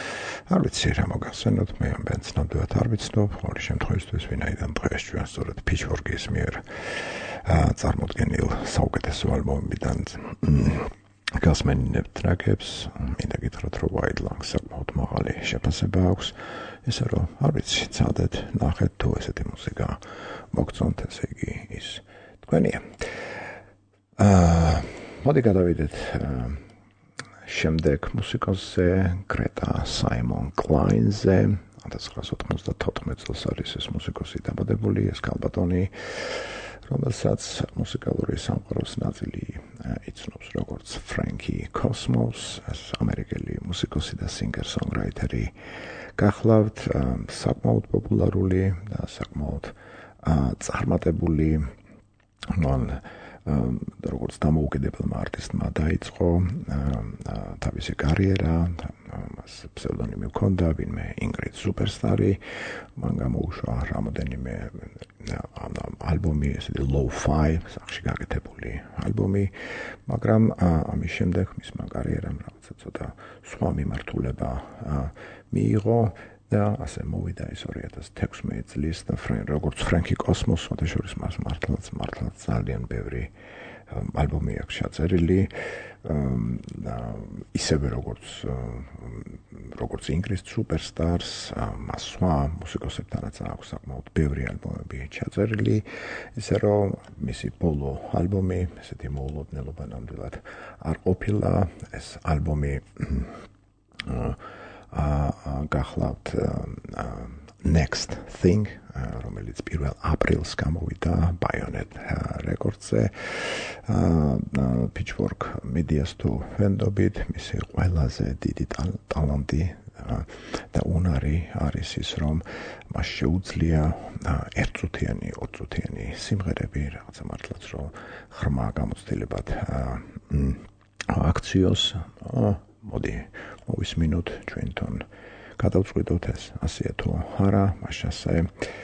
არ ვიცი რა მოგახსენოთ, მე ამ ბენდს ნამდვილად არ ვიცნობ, ყოველ შემთხვევაში ვინაიდან დღეს ჩვენ სწორედ Pitchfork-ის მიერ წარმოდგენილ საუკეთესო ალბომებიდან გასმენინებთ ტრეკებს, მინდა გითხრათ, რომ White Lung საკმაოდ მაღალი შეფასება აქვს, ისე რომ არ ვიცი, ცადეთ, ნახეთ თუ ესეთი მუსიკა მოგწონთ, ესე იგი ის თქვენია. აა მოდი გადავიდეთ შემდეგ მუსიკოსზე კრეტა საიმონ კლაინზე ათას ცხრაასა ოთხმოცდათოთხმეტ წელს არის ეს მუსიკოსი დაბადებული, ეს ქალბატონი, რომელსაც მუსიკალური სამყაროს ნაწილი იცნობს როგორც ფრენკი კოსმოს, ეს ამერიკელი მუსიკოსი და სინგერ-სონგრაიტერი გახლავთ, საკმაოდ პოპულარული და საკმაოდ წარმატებული მან როგორც დამოუკიდებელმა არტისტმა დაიწყო თავისი კარიერა, მას ფსევდონიმი ჰქონდა, ვინმე ინგრიდ სუპერსტარი, მან გამოუშვა რამოდენიმე ალბომი, ესეთი low-fi, სახში გაკეთებული ალბომი, მაგრამ ამის შემდეგ მისმა კარიერამ რაღაცა ცოტა სხვა მიმართულება მიიღო და ასე მოვიდა ის ორი ათას თექვსმეტ წლის და როგორც ფრენკი კოსმოს, შორის მას მართლაც მართლაც ძალიან ბევრი ალბომი აქვს ჩაწერილი, ისევე როგორც როგორც ინგრიდ სუპერსტარს, მას სხვა მუსიკოსებთანაც აქვს საკმაოდ ბევრი ალბომები ჩაწერილი, ისე რომ მისი ბოლო ალბომი, ესეთი მოულოდნელობა ნამდვილად არ ყოფილა, ეს ალბომი გახლავთ Next Thing, რომელიც პირველ აპრილს გამოვიდა Bayonet Records-ზე, Pitchfork Media's თუ ვენდობით, მისი ყველაზე დიდი ტალანტი და უნარი არის ის, რომ მას შეუძლია ერთწუთიანი, ორწუთიანი სიმღერები, რაღაცა მართლაც რომ ხრმა გამოცდილებად აქციოს, მოდი მოვისმინოთ ჩვენთან გადავწყვიტოთ ეს ასეა თუ არა, მაშასე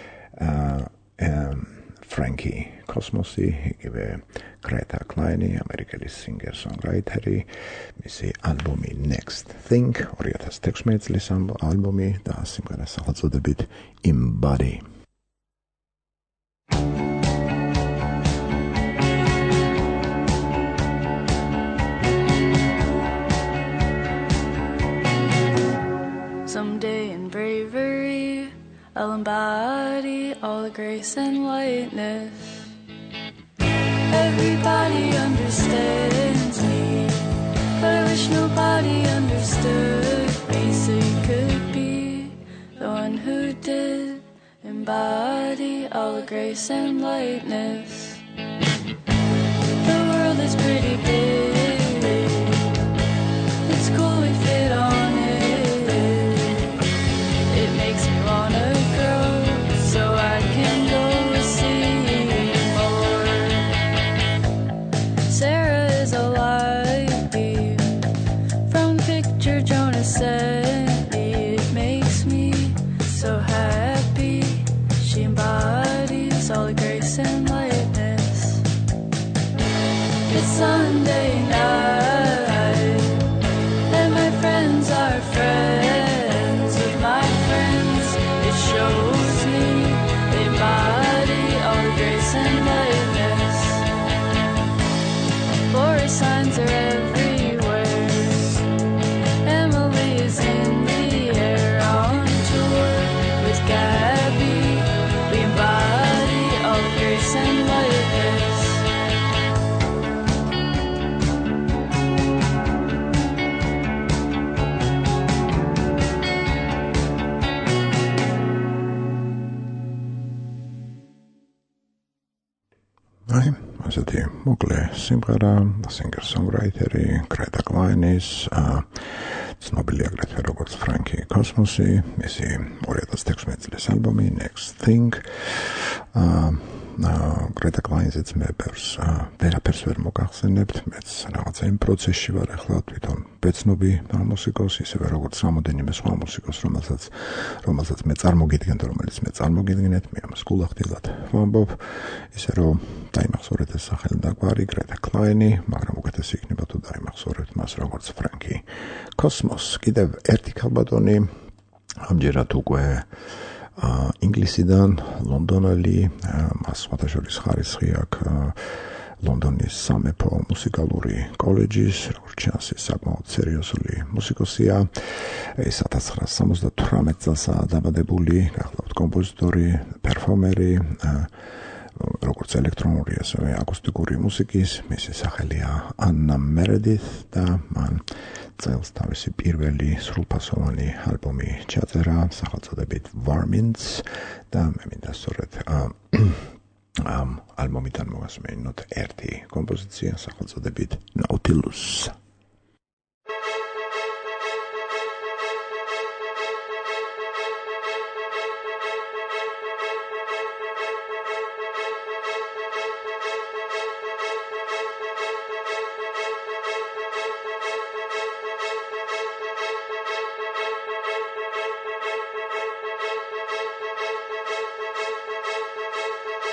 ფრენკი კოსმოსი, იგივე კრეტა კლაინი, ამერიკელი სინგერ-სონგრაიტერი, მისი ალბომი Next Thing, ორი ათას თექვსმეტ წლის ალბომი და სიმღერა სახელწოდებით Embody. Someday in bravery, I'll embody all the grace and lightness. Everybody understands me, but I wish nobody understood me, so you could be the one who did embody all the grace and lightness. The world is pretty big, it's cool we fit on it. It makes me so happy. She embodies all the grace and lightness. It's Sunday night, and my friends are friends with my friends. It shows me they embody all the grace and lightness. Forest signs are everywhere. In the air on tour with Gabby, we embody all the grace and lightness. აი, ასეთი მოკლე სიმღერა, singer-songwriteri კრეტა კლაინის, ცნობილი აგრეთვე როგორც ფრენკი კოსმოსი, მისი ორი ათას თექვსმეტ წლის ალბომი Next Thing. კრეტა კლაინზეც მე ბევრს ვერაფერს ვერ მოგახსენებთ, მეც რაღაცა იმ პროცესში ვარ ახლა თვითონ ბეცნობი მუსიკოსი, ისევე როგორც რამოდენიმე სხვა მუსიკოსი, რომელსაც რომელსაც მე წარმოგიდგენთ, რომელიც მე წარმოგიდგენთ, მე ამას გულახდილად ვამბობ, ისე რომ დაიმახსოვრეთ ეს სახელი და გვარი კრეტა კლაინი, მაგრამ უკეთესი იქნება თუ დაიმახსოვრეთ მას როგორც ფრენკი კოსმოს. კიდევ ერთი ქალბატონი, ამჯერად უკვე ინგლისიდან, ლონდონელი, მას სხვადასხვა ხარისხი აქვს ლონდონის სამეფო მუსიკალური კოლეჯის, როგორც ჩანს, ის საკმაოდ სერიოზული მუსიკოსია. ის ათას ცხრაასა სამოცდათვრამეტ წელსაა დაბადებული, გახლავთ კომპოზიტორი, პერფორმერი, როგორც ელექტრონური, ასევე აკუსტიკური მუსიკის, მისი სახელია Anna Meredith და მან წელს თავისი პირველი სრულფასოვანი ალბომი ჩაწერა სახელწოდებით Varmints და მე მინდა სწორედ ამ ალბომიდან მოვასმინოთ ერთი კომპოზიცია სახელწოდებით Nautilus.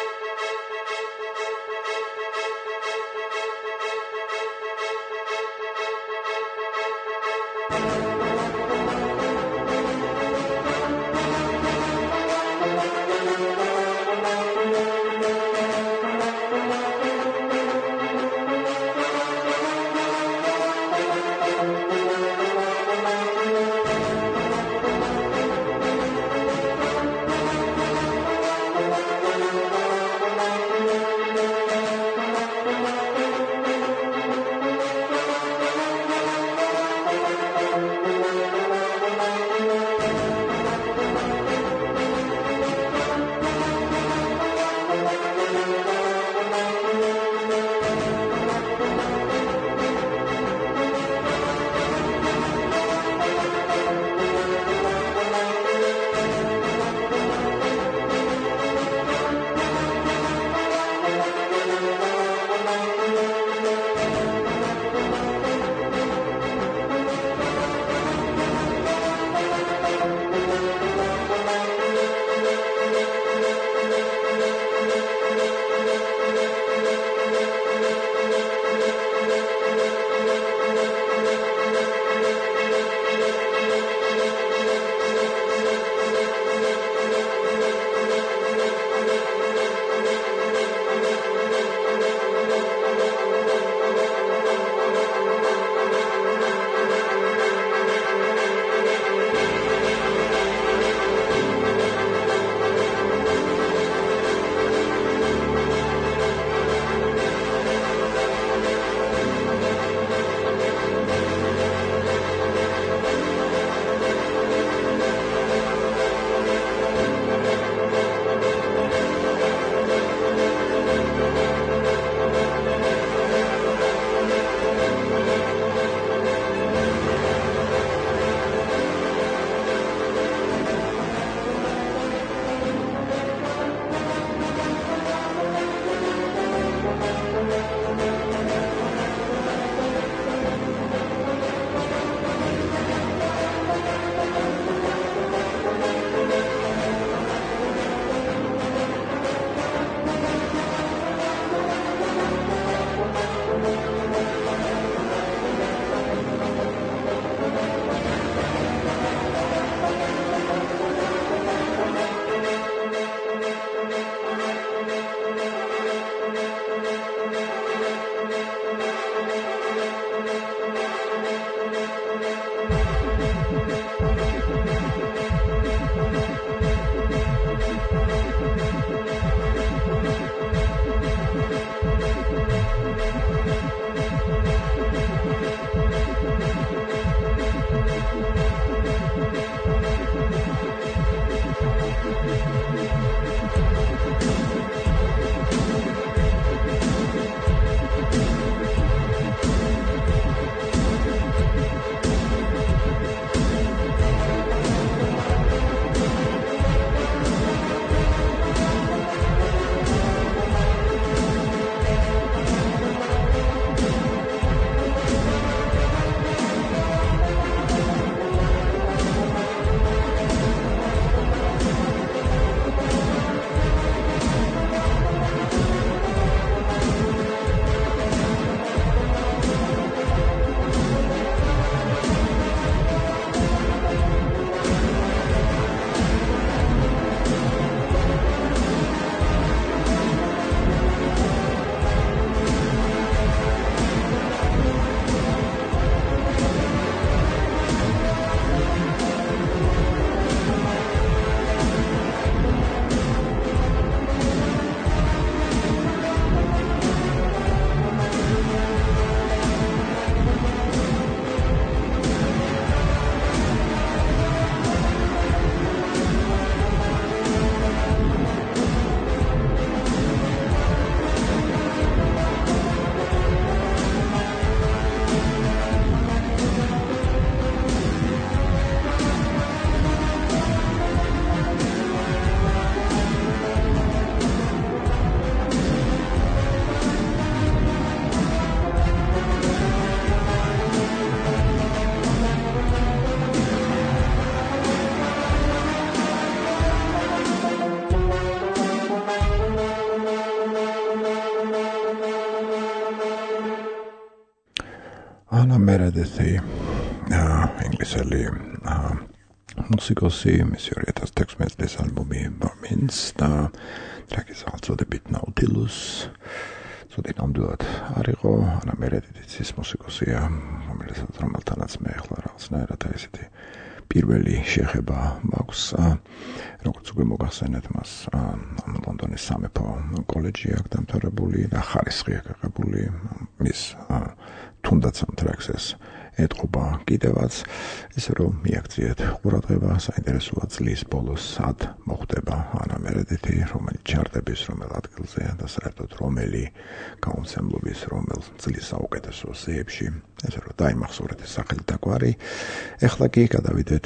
Thank ანა მერედეთი ინგლისელი მუსიკოსი, მისი ორი ათას თექვსმეტი წლის ალბომი Burmins და ტრეკის აღწოდებით Nautilus. ცოტა ნამდვილად არ იყო, ანა მერედეთი ის მუსიკოსია, რომელსაც რომელთანაც მე ახლა რაღაცნაირად ესეთი პირველი შეხება მაქვს, როგორც უკვე მოგახსენეთ მას ლონდონის სამეფო კოლეჯი აქვს დამთავრებული და ხარისხი აქვს აღებული მის თუნდაც ამ ტრეკს ეს ეთყობა კიდევაც, ისე რომ მიაქციეთ ყურადღება, საინტერესოა წლის ბოლოს სად მოხდება ანა მერედეთი, რომელი ჩარტების რომელ ადგილზე და საერთოდ რომელი გაუმცემლობის რომელ წლის საუკეთესო სიებში, ესე რომ დაიმახსოვრეთ ეს სახელი და გვარი. ეხლა კი გადავიდეთ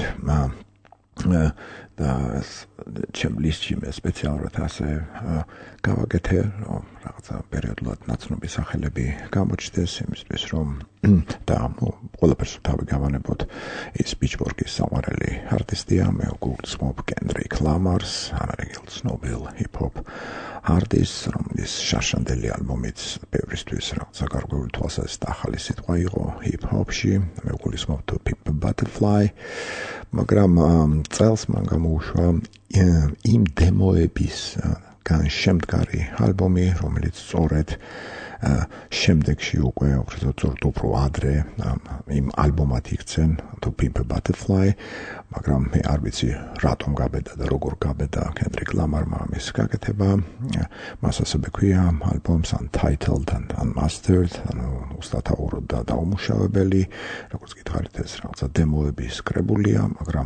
და ჩემ ლისტში მე სპეციალურად ასე გავაკეთე, რომ რაღაცა პერიოდულად ნაცნობი სახელები გამოჩნდეს იმისთვის, რომ და ყველაფერს თავი გავანებოთ ის Pitchfork-ის საყვარელი არტისტია, მე გულწრფობ Kendrick Lamar-ს, ამერიკელ ცნობილ hip-hop არტისტს, რომლის შარშანდელი ალბომიც ბევრისთვის რაღაცა გარკვეული თვალსაზრისით ახალი სიტყვა იყო hip-hop-ში, მე გულისხმობ To Pimp a Butterfly, მაგრამ წელს მან გამოუშვა იმ დემოების განშემდგარი ალბომი, რომელიც სწორედ შემდეგში უკვე უბრალოდ უფრო ადრე იმ ალბომად იქცენ To Pimp a Butterfly, მაგრამ მე არ ვიცი რატომ გაბედა და როგორ გაბედა Kendrick Lamar-მა ამის გაკეთება. მას ასევე ქვია ალბომს Untitled and Unmastered, ანუ უსტათაუროდ და დაუმუშავებელი, როგორც გითხარით ეს რაღაცა დემოების კრებულია, მაგრამ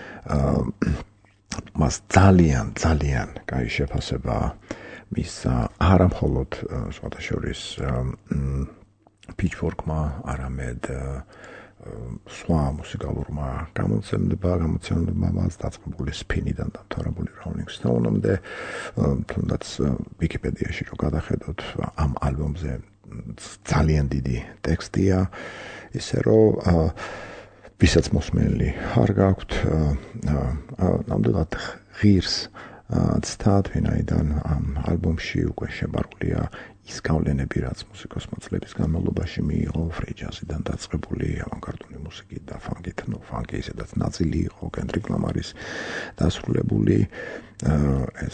მას ძალიან ძალიან კაი შეფასება მისცა არა მხოლოდ სხვადასხვის Pitchfork-მა, არამედ სხვა მუსიკალურმა გამოცემდება, გამოცემდებამაც დაწყებული Spin-დან დამთავრებული Rolling Stone-მდე, თუნდაც Wikipedia-ში რო გადახედოთ, ამ ალბომზე ძალიან დიდი ტექსტია, ისე რომ ვისაც მოსმენელი არ გაქვთ, ნამდვილად ღირს ცდად, ვინაიდან ამ ალბომში უკვე შებარულია ის გავლენები, რაც მუსიკოსმა წლების განმავლობაში მიიღო free jazz-დან დაწყებული ავანგარდული მუსიკით და ფანკით, ნუ ფანკი ისედაც ნაწილი იყო Kendrick Lamar-ის დასრულებული, ეს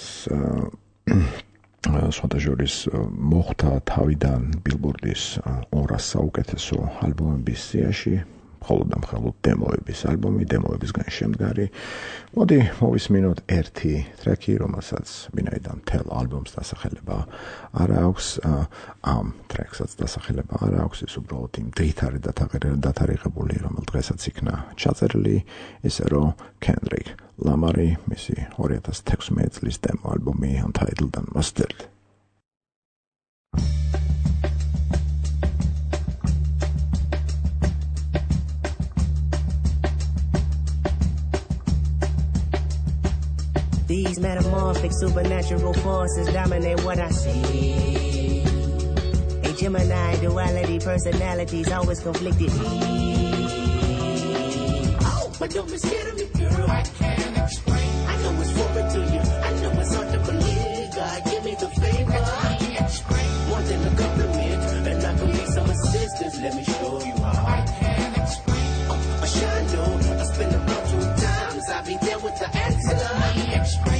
სხვადასხვის მოხდა თავიდან Billboard-ის ორას საუკეთესო ალბომების სიაში, მხოლოდ და მხოლოდ დემოების ალბომი, დემოების განშემდგარი. მოდი მოვისმინოთ ერთი ტრეკი, რომელსაც ვინაიდან მთელ ალბომს დასახელება არ აქვს, ამ ტრეკსაც დასახელება არ აქვს, ის უბრალოდ იმ დრით არის დათარიღებული, რომელ დღესაც იქნა ჩაწერილი, ისე რომ Kendrick Lamar-ი, მისი ორი ათას თექვსმეტი წლის დემო ალბომი Untitled and Unmastered. These metamorphic supernatural forces dominate what I see. A Gemini duality, personalities always conflicted. Oh, but don't be scared of me, girl. I can't explain. I know it's foreign to you. I know it's hard to believe. God, give me the favor. I can't explain. More than a compliment, and I can need some assistance. Let me show you how. I can't explain. Oh, I sure know. I spent about two times. I'll be there with the answer. I can't explain.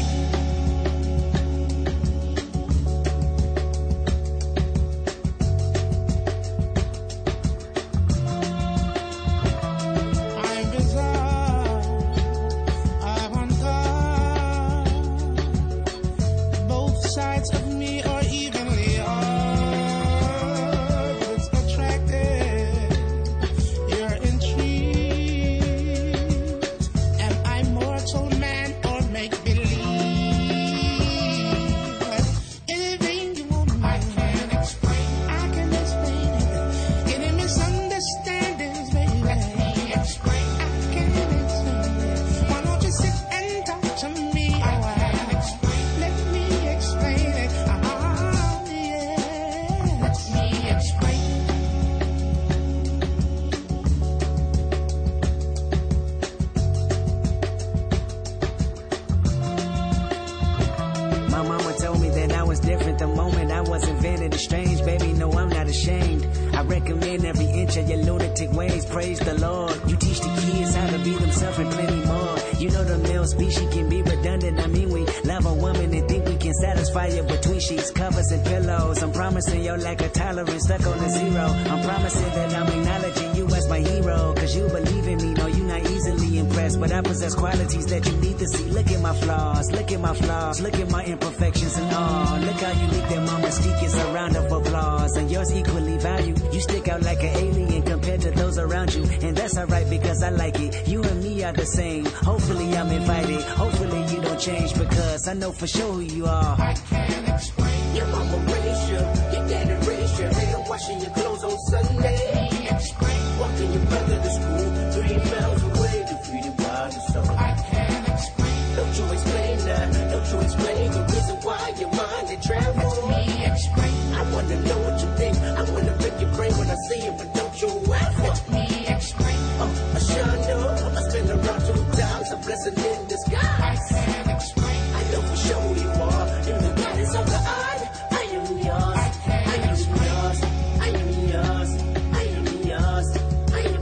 of your lunatic ways, praise the Lord. You teach the kids how to be themselves and plenty more. You know the male species can be redundant. I mean, we love a woman and think we can satisfy you between sheets, covers, and pillows. I'm promising your lack of tolerance stuck on a zero. I'm promising that I'm acknowledging you as my hero. Cause you believe in me, no, you're not easily impressed. But I possess qualities that you need to see. Look at my flaws, look at my flaws, look at my imperfections and all. Look how unique that my mystique is, a round of applause. And yours equally valued. You stick out like an alien compared to those around you. And that's alright because I like it. You and me are the same. Hopefully I'm invited. Hopefully you don't change because I know for sure who you are. I can't explain. Your mama raised you, your daddy raised you. And washing your clothes on Sunday. Explain. Walking your brother to school three miles away, defeated by the sun. I can't explain. Don't you explain that? Don't you explain the reason why your mind it travels? Me explain. I wanna know what you think. I wanna pick your brain when I see it, but don't you ever? Me explain. Oh, I sure know. I spin around two times, a blessing in disguise. I can't explain. I know for sure who you are. In the goddess of the eye, I am yours. I am yours. I am yours. I am yours. I am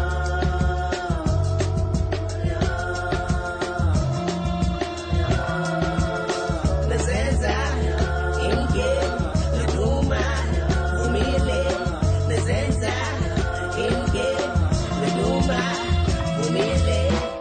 yours. Nazenza, inge, leduma, umile. Nazenza, inge, leduma, umile.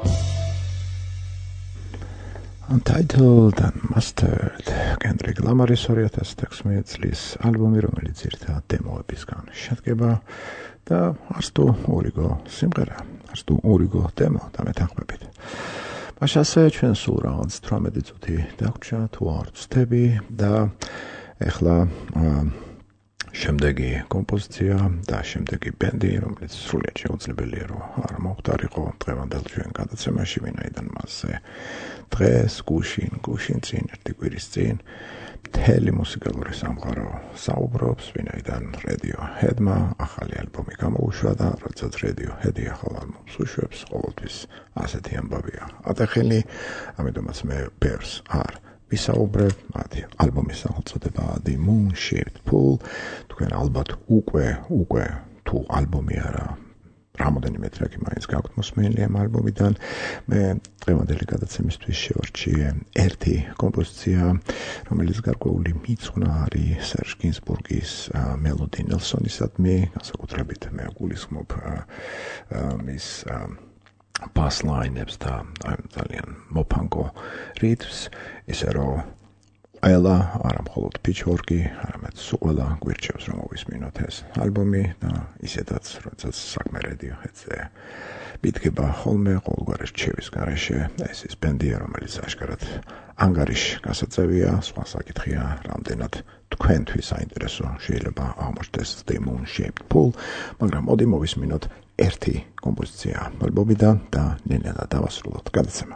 Untitled and Mastered Kendrick Lamaris ორი ათას თექვსმეტი წლის ალბომი, რომელიც ძირითადად დემოებისგან შედგება და არც თუ ორიგო სიმღერა, არც თუ ორიგო დემო დამეთანხმებით. მაშასე ჩვენ სულ რაღაც თვრამეტი წუთი დაგვრჩა თუ არ ვწდები და ეხლა შემდეგი კომპოზიცია და შემდეგი ბენდი, რომელიც სრულიად შეუძლებელია რომ არ მოხვდარიყო დღევანდელ ჩვენ გადაცემაში, ვინაიდან მასზე დღეს გუშინ, გუშინ წინ, ერთი კვირის წინ მთელი მუსიკალური სამყარო საუბრობს, ვინაიდან Radiohead-მა ახალი ალბომი გამოუშვა და როდესაც Radiohead-ი ახალ ალბომს უშვებს, ყოველთვის ასეთი ამბავია ატეხილი, ამიტომაც მე Bears არ ვისაუბრებ, მათი ალბომის სახელწოდებაა The Moon Shaped Pool. თქვენ ალბათ უკვე, უკვე თუ ალბომი არა, რამოდენიმე ტრეკი მაინც გაქვთ მოსმენილი ამ ალბომიდან. მე დღევანდელი გადაცემისთვის შევარჩიე ერთი კომპოზიცია, რომელიც გარკვეული მიწვნა არის სერჟ გინსბურგის მელოდი ნელსონისადმი, განსაკუთრებით მე გულისხმობ მის bass line-ებს და ძალიან მოფანკო რითმს, ისე რომ ყველა, არა მხოლოდ Pitchfork-ი, არამედ სულ ყველა გვირჩევს რომ მოვისმინოთ ეს ალბომი და ისედაც, როდესაც საქმე Radiohead-ზე მიდგება ხოლმე ყოველგვარი რჩევის გარეშე, ეს ის ბენდია, რომელიც აშკარად ანგარიშ გასაწევია, სხვა საკითხია, რამდენად თქვენთვის საინტერესო შეიძლება აღმოჩნდეს The Moon Shaped Pool, მაგრამ მოდი მოვისმინოთ ერთი კომპოზიცია ალბომიდან და ნელ-ნელა დავასრულოთ გადაცემა.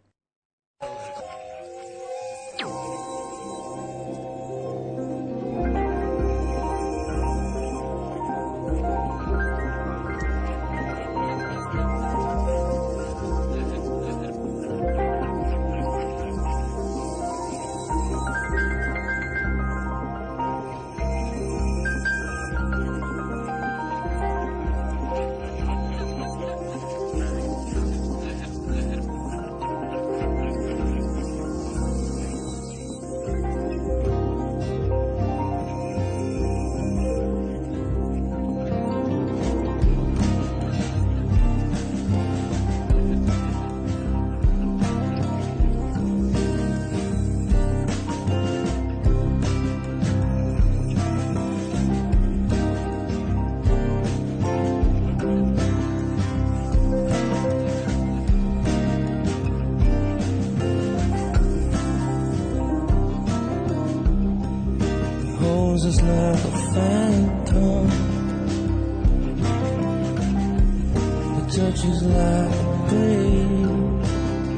Just like a phantom, the touch is like a breeze,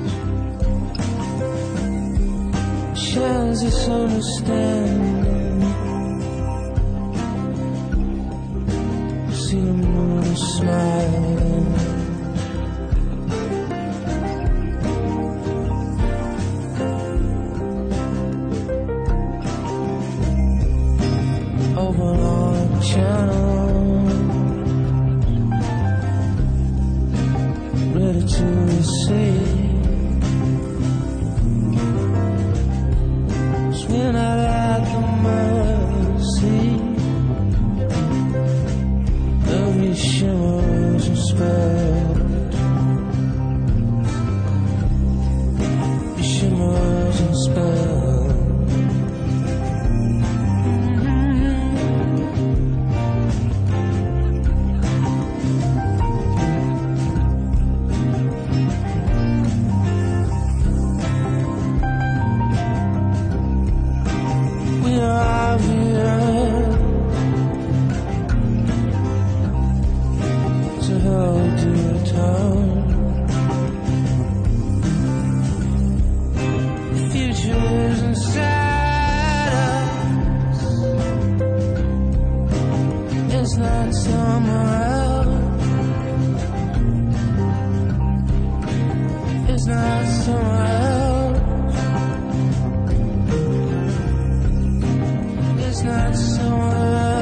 shines this understanding. See the moon smiling, over on a channel, It's not somewhere else. It's not somewhere else. It's not somewhere else.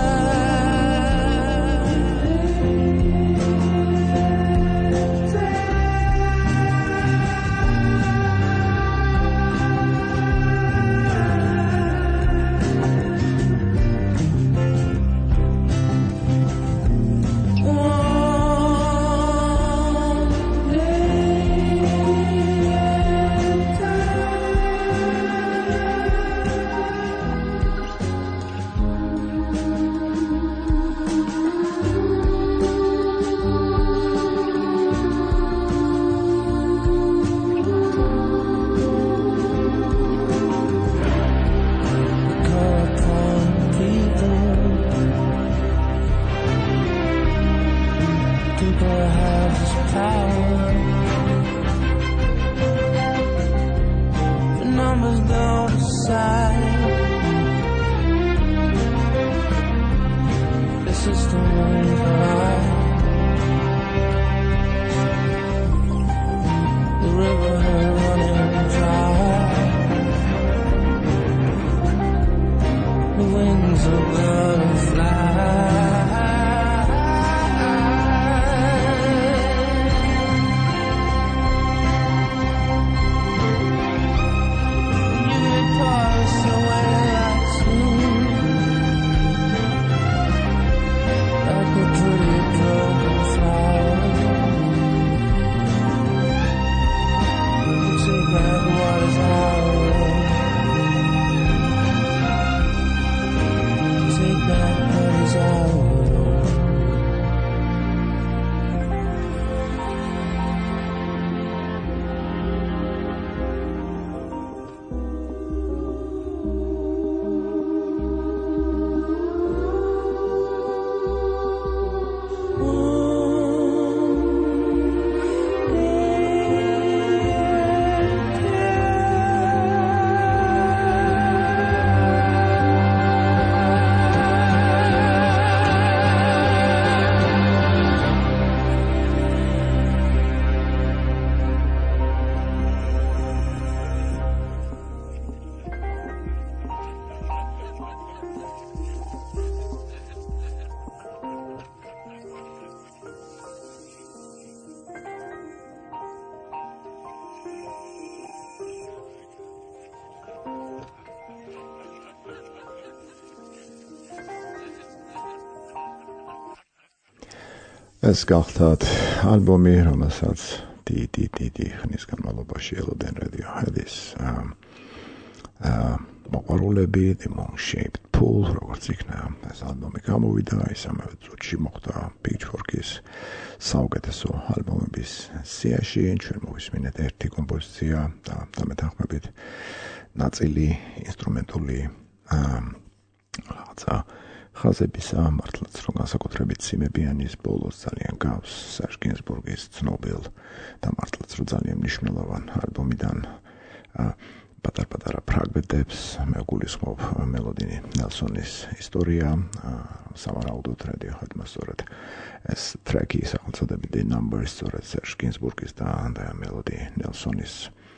ეს გახდათ ალბომი, რომელსაც დიდი დიდი ხნის განმავლობაში ელოდნენ Radiohead-ის მოყვარულები, The Moon-Shaped Pool, როგორც იქნა ეს ალბომი გამოვიდა, ისამავე წუთში მოხდა Pitchfork-ის საუკეთესო ალბომების სიაში. ჩვენ მოვისმინეთ ერთი კომპოზიცია და დამეთანხმებით ნაწილი ინსტრუმენტული რაღაცა ხაზებისა, მართლაც რომ განსაკუთრებით სიმებიანის ბოლოს ძალიან გავს Serge Gainsbourg-ის ცნობილ და მართლაც რომ ძალიან მნიშვნელოვან ალბომიდან პატარ-პატარა ფრაგმენტებს მეგულისხმობ მელოდი ნელსონის ისტორია, სავარაუდოდ Radiohead-მა სწორედ ეს ტრეკი სახელწოდებით The Numbers სწორედ Serge Gainsbourg-ის და მელოდი ნელსონის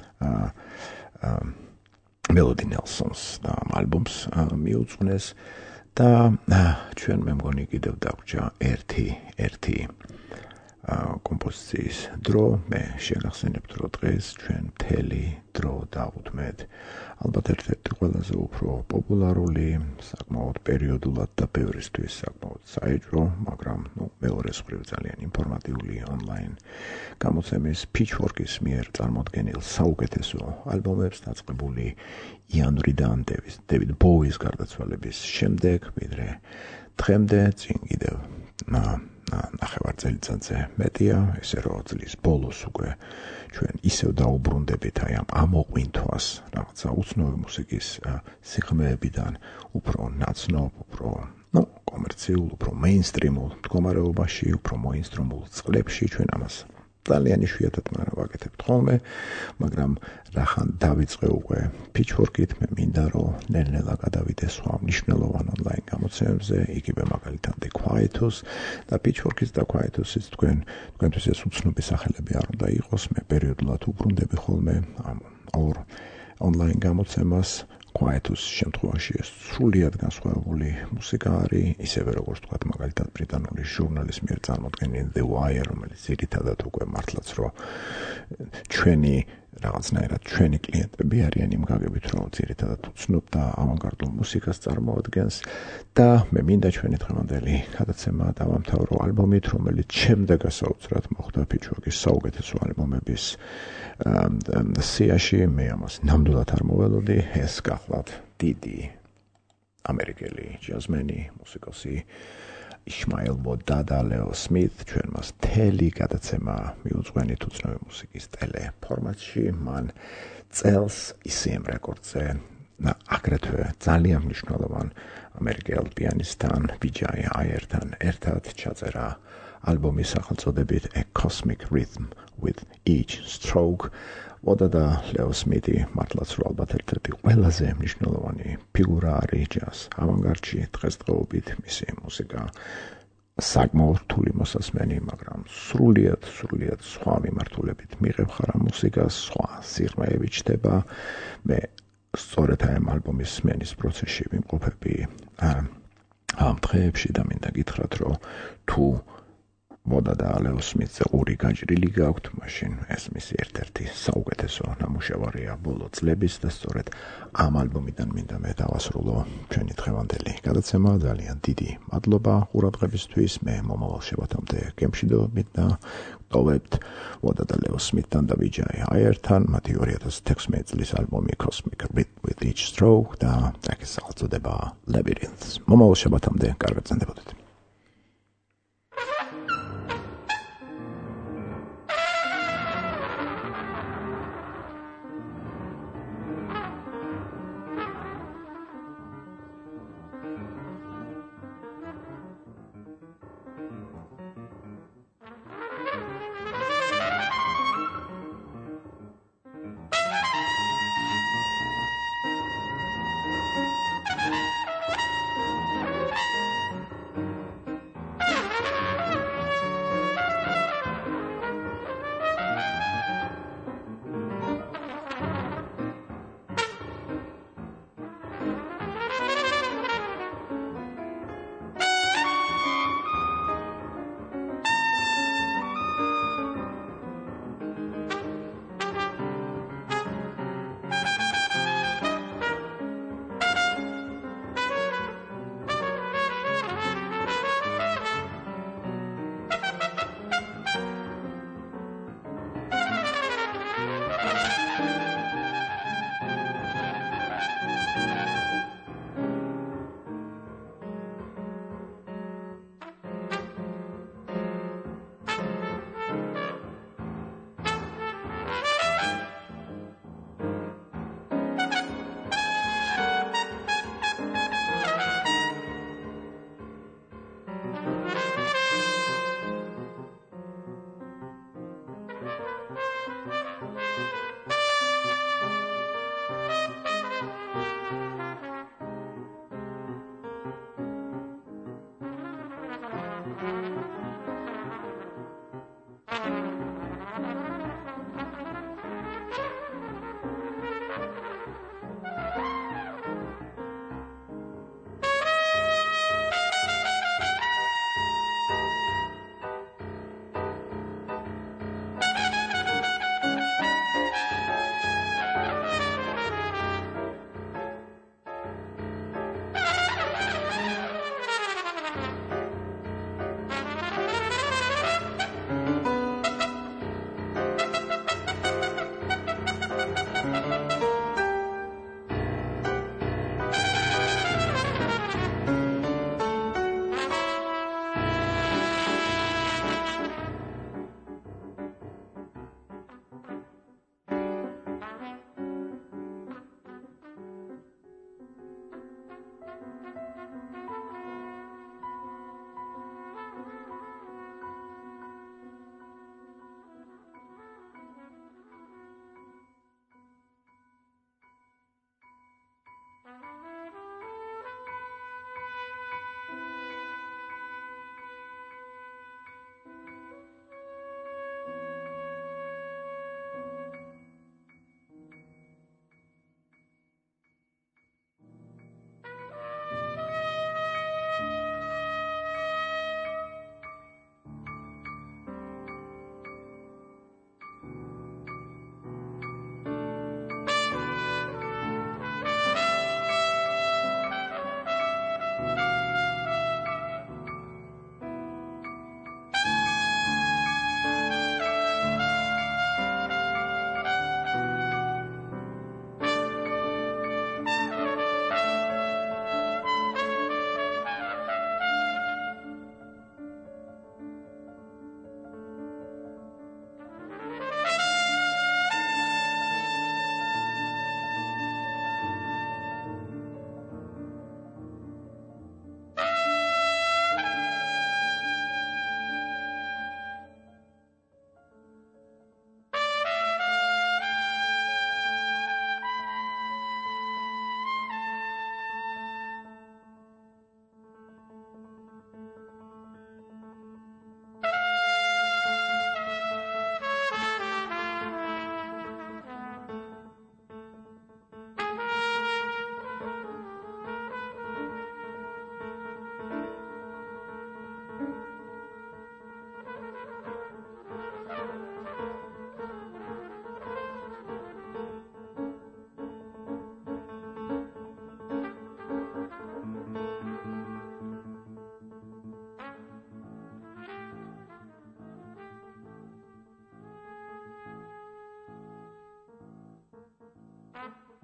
მელოდი ნელსონს და ალბომს მიუძღვნეს. და ჩვენ მე მგონი კიდევ დაგვრჩა ერთი ერთი კომპოზიციის დრო. მე შეგახსენებთ რომ დღეს ჩვენ მთელი დრო დავუთმეთ ალბათ ერთ-ერთი ყველაზე უფრო პოპულარული, საკმაოდ პერიოდულად და ბევრისთვის საკმაოდ საეჭვო, მაგრამ ნუ მეორეს მხრივ ძალიან ინფორმატიული ონლაინ გამოცემის Pitchfork-ის მიერ წარმოდგენილ საუკეთესო ალბომებს დაწყებული იანვრიდან David Bowie-ის გარდაცვალების შემდეგ, ვიდრე დღემდე წინ კიდევ ნახევარ წელიწადზე მეტია, ესე რომ წლის ბოლოს უკვე ჩვენ ისევ დაუბრუნდებით აი ამ ამოყვინთვას რაღაცა უცნობი მუსიკის სიღრმეებიდან უფრო ნაცნობ, უფრო ნუ კომერციულ, უფრო მეინსტრიმულ მდგომარეობაში, უფრო მეინსტრიმულ წყლებში ჩვენ ამას ძალიან იშვიათად მაგრამ ვაკეთებთ ხოლმე, მაგრამ რახან დავიწყე უკვე Pitchfork-ით, მე მინდა რომ ნელ-ნელა გადავიდე სხვა მნიშვნელოვან ონლაინ გამოცემებზე, იგივე მაგალითად The Quietus და Pitchfork-ის და Quietus-ის თქვენ თქვენთვის ეს უცნობი სახელები არ უნდა იყოს, მე პერიოდულად უბრუნდები ხოლმე ამ ორ ონლაინ გამოცემას. Quietus შემთხვევაში ეს სრულიად განსხვავებული მუსიკა არის, ისევე როგორც თქვა მაგალითად ბრიტანული ჟურნალის მიერ წარმოდგენილი The Wire, რომელიც ძირითადად უკვე მართლაც რო ჩვენი რაღაცნაირად ჩვენი კლიენტები არიან იმ გაგებით, რომ ძირითადად უცნობ და ავანგარდულ მუსიკას წარმოადგენს და მე მინდა ჩვენი დღევანდელი გადაცემა დავამთავრო ალბომით, რომელიც შემდეგ ასაუცრად მოხდა Pitchfork-ის საუკეთესო ალბომების სიაში, მე ამას ნამდვილად არ მოველოდი, ეს გახლავთ დიდი ამერიკელი ჯაზმენი, მუსიკოსი Ishmael Bodada, Leo Smith, ჩვენ მას მთელი გადაცემა მიუძღვენით უცნობი მუსიკის ტელეფორმატში, მან წელს ისიმ რეკორდზე და აგრეთვე ძალიან მნიშვნელოვან ამერიკელ პიანისტთან, Vijay Iyer-თან ერთად ჩაწერა ალბომის სახელწოდებით A Cosmic Rhythm with Each Stroke. Bodada, Leo Smith-ი მართლაც რო ალბათ ერთ-ერთი ყველაზე მნიშვნელოვანი ფიგურა არის ჯაზ ავანგარდში დღესდღეობით, მისი მუსიკა საკმაოდ რთული მოსასმენი, მაგრამ სრულიად, სრულიად სხვა მიმართულებით მიღებხარ ამ მუსიკას, სხვა სიღრმეები ჩდება. მე სწორედ ამ ალბომის სმენის პროცესში ვიმყოფები ამ დღეებში და მინდა გითხრათ, რომ თუ Bodada Leo Smith-ზე ორი გაჭრილი გაქვთ, მაშინ ეს მისი ერთ-ერთი საუკეთესო ნამუშევარია ბოლო წლების და სწორედ ამ ალბომიდან მინდა მე დავასრულო ჩვენი დღევანდელი გადაცემა. ძალიან დიდი მადლობა ყურადღებისთვის. მე მომავალ შაბათამდე გემშვიდობებით და გტოვებთ Bodada Leo Smith-თან და Vijay Iyer-თან მათი ორი ათას თექვსმეტი წლის ალბომი Cosmic Rhythm with Each Stroke და ტრეკის სახელწოდება Labyrinths. მომავალ შაბათამდე კარგად წენდებოდეთ.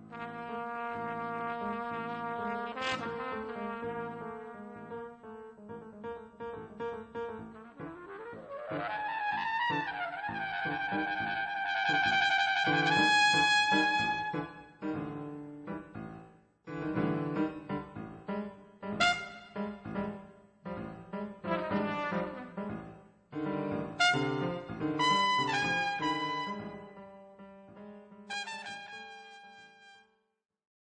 Thank you.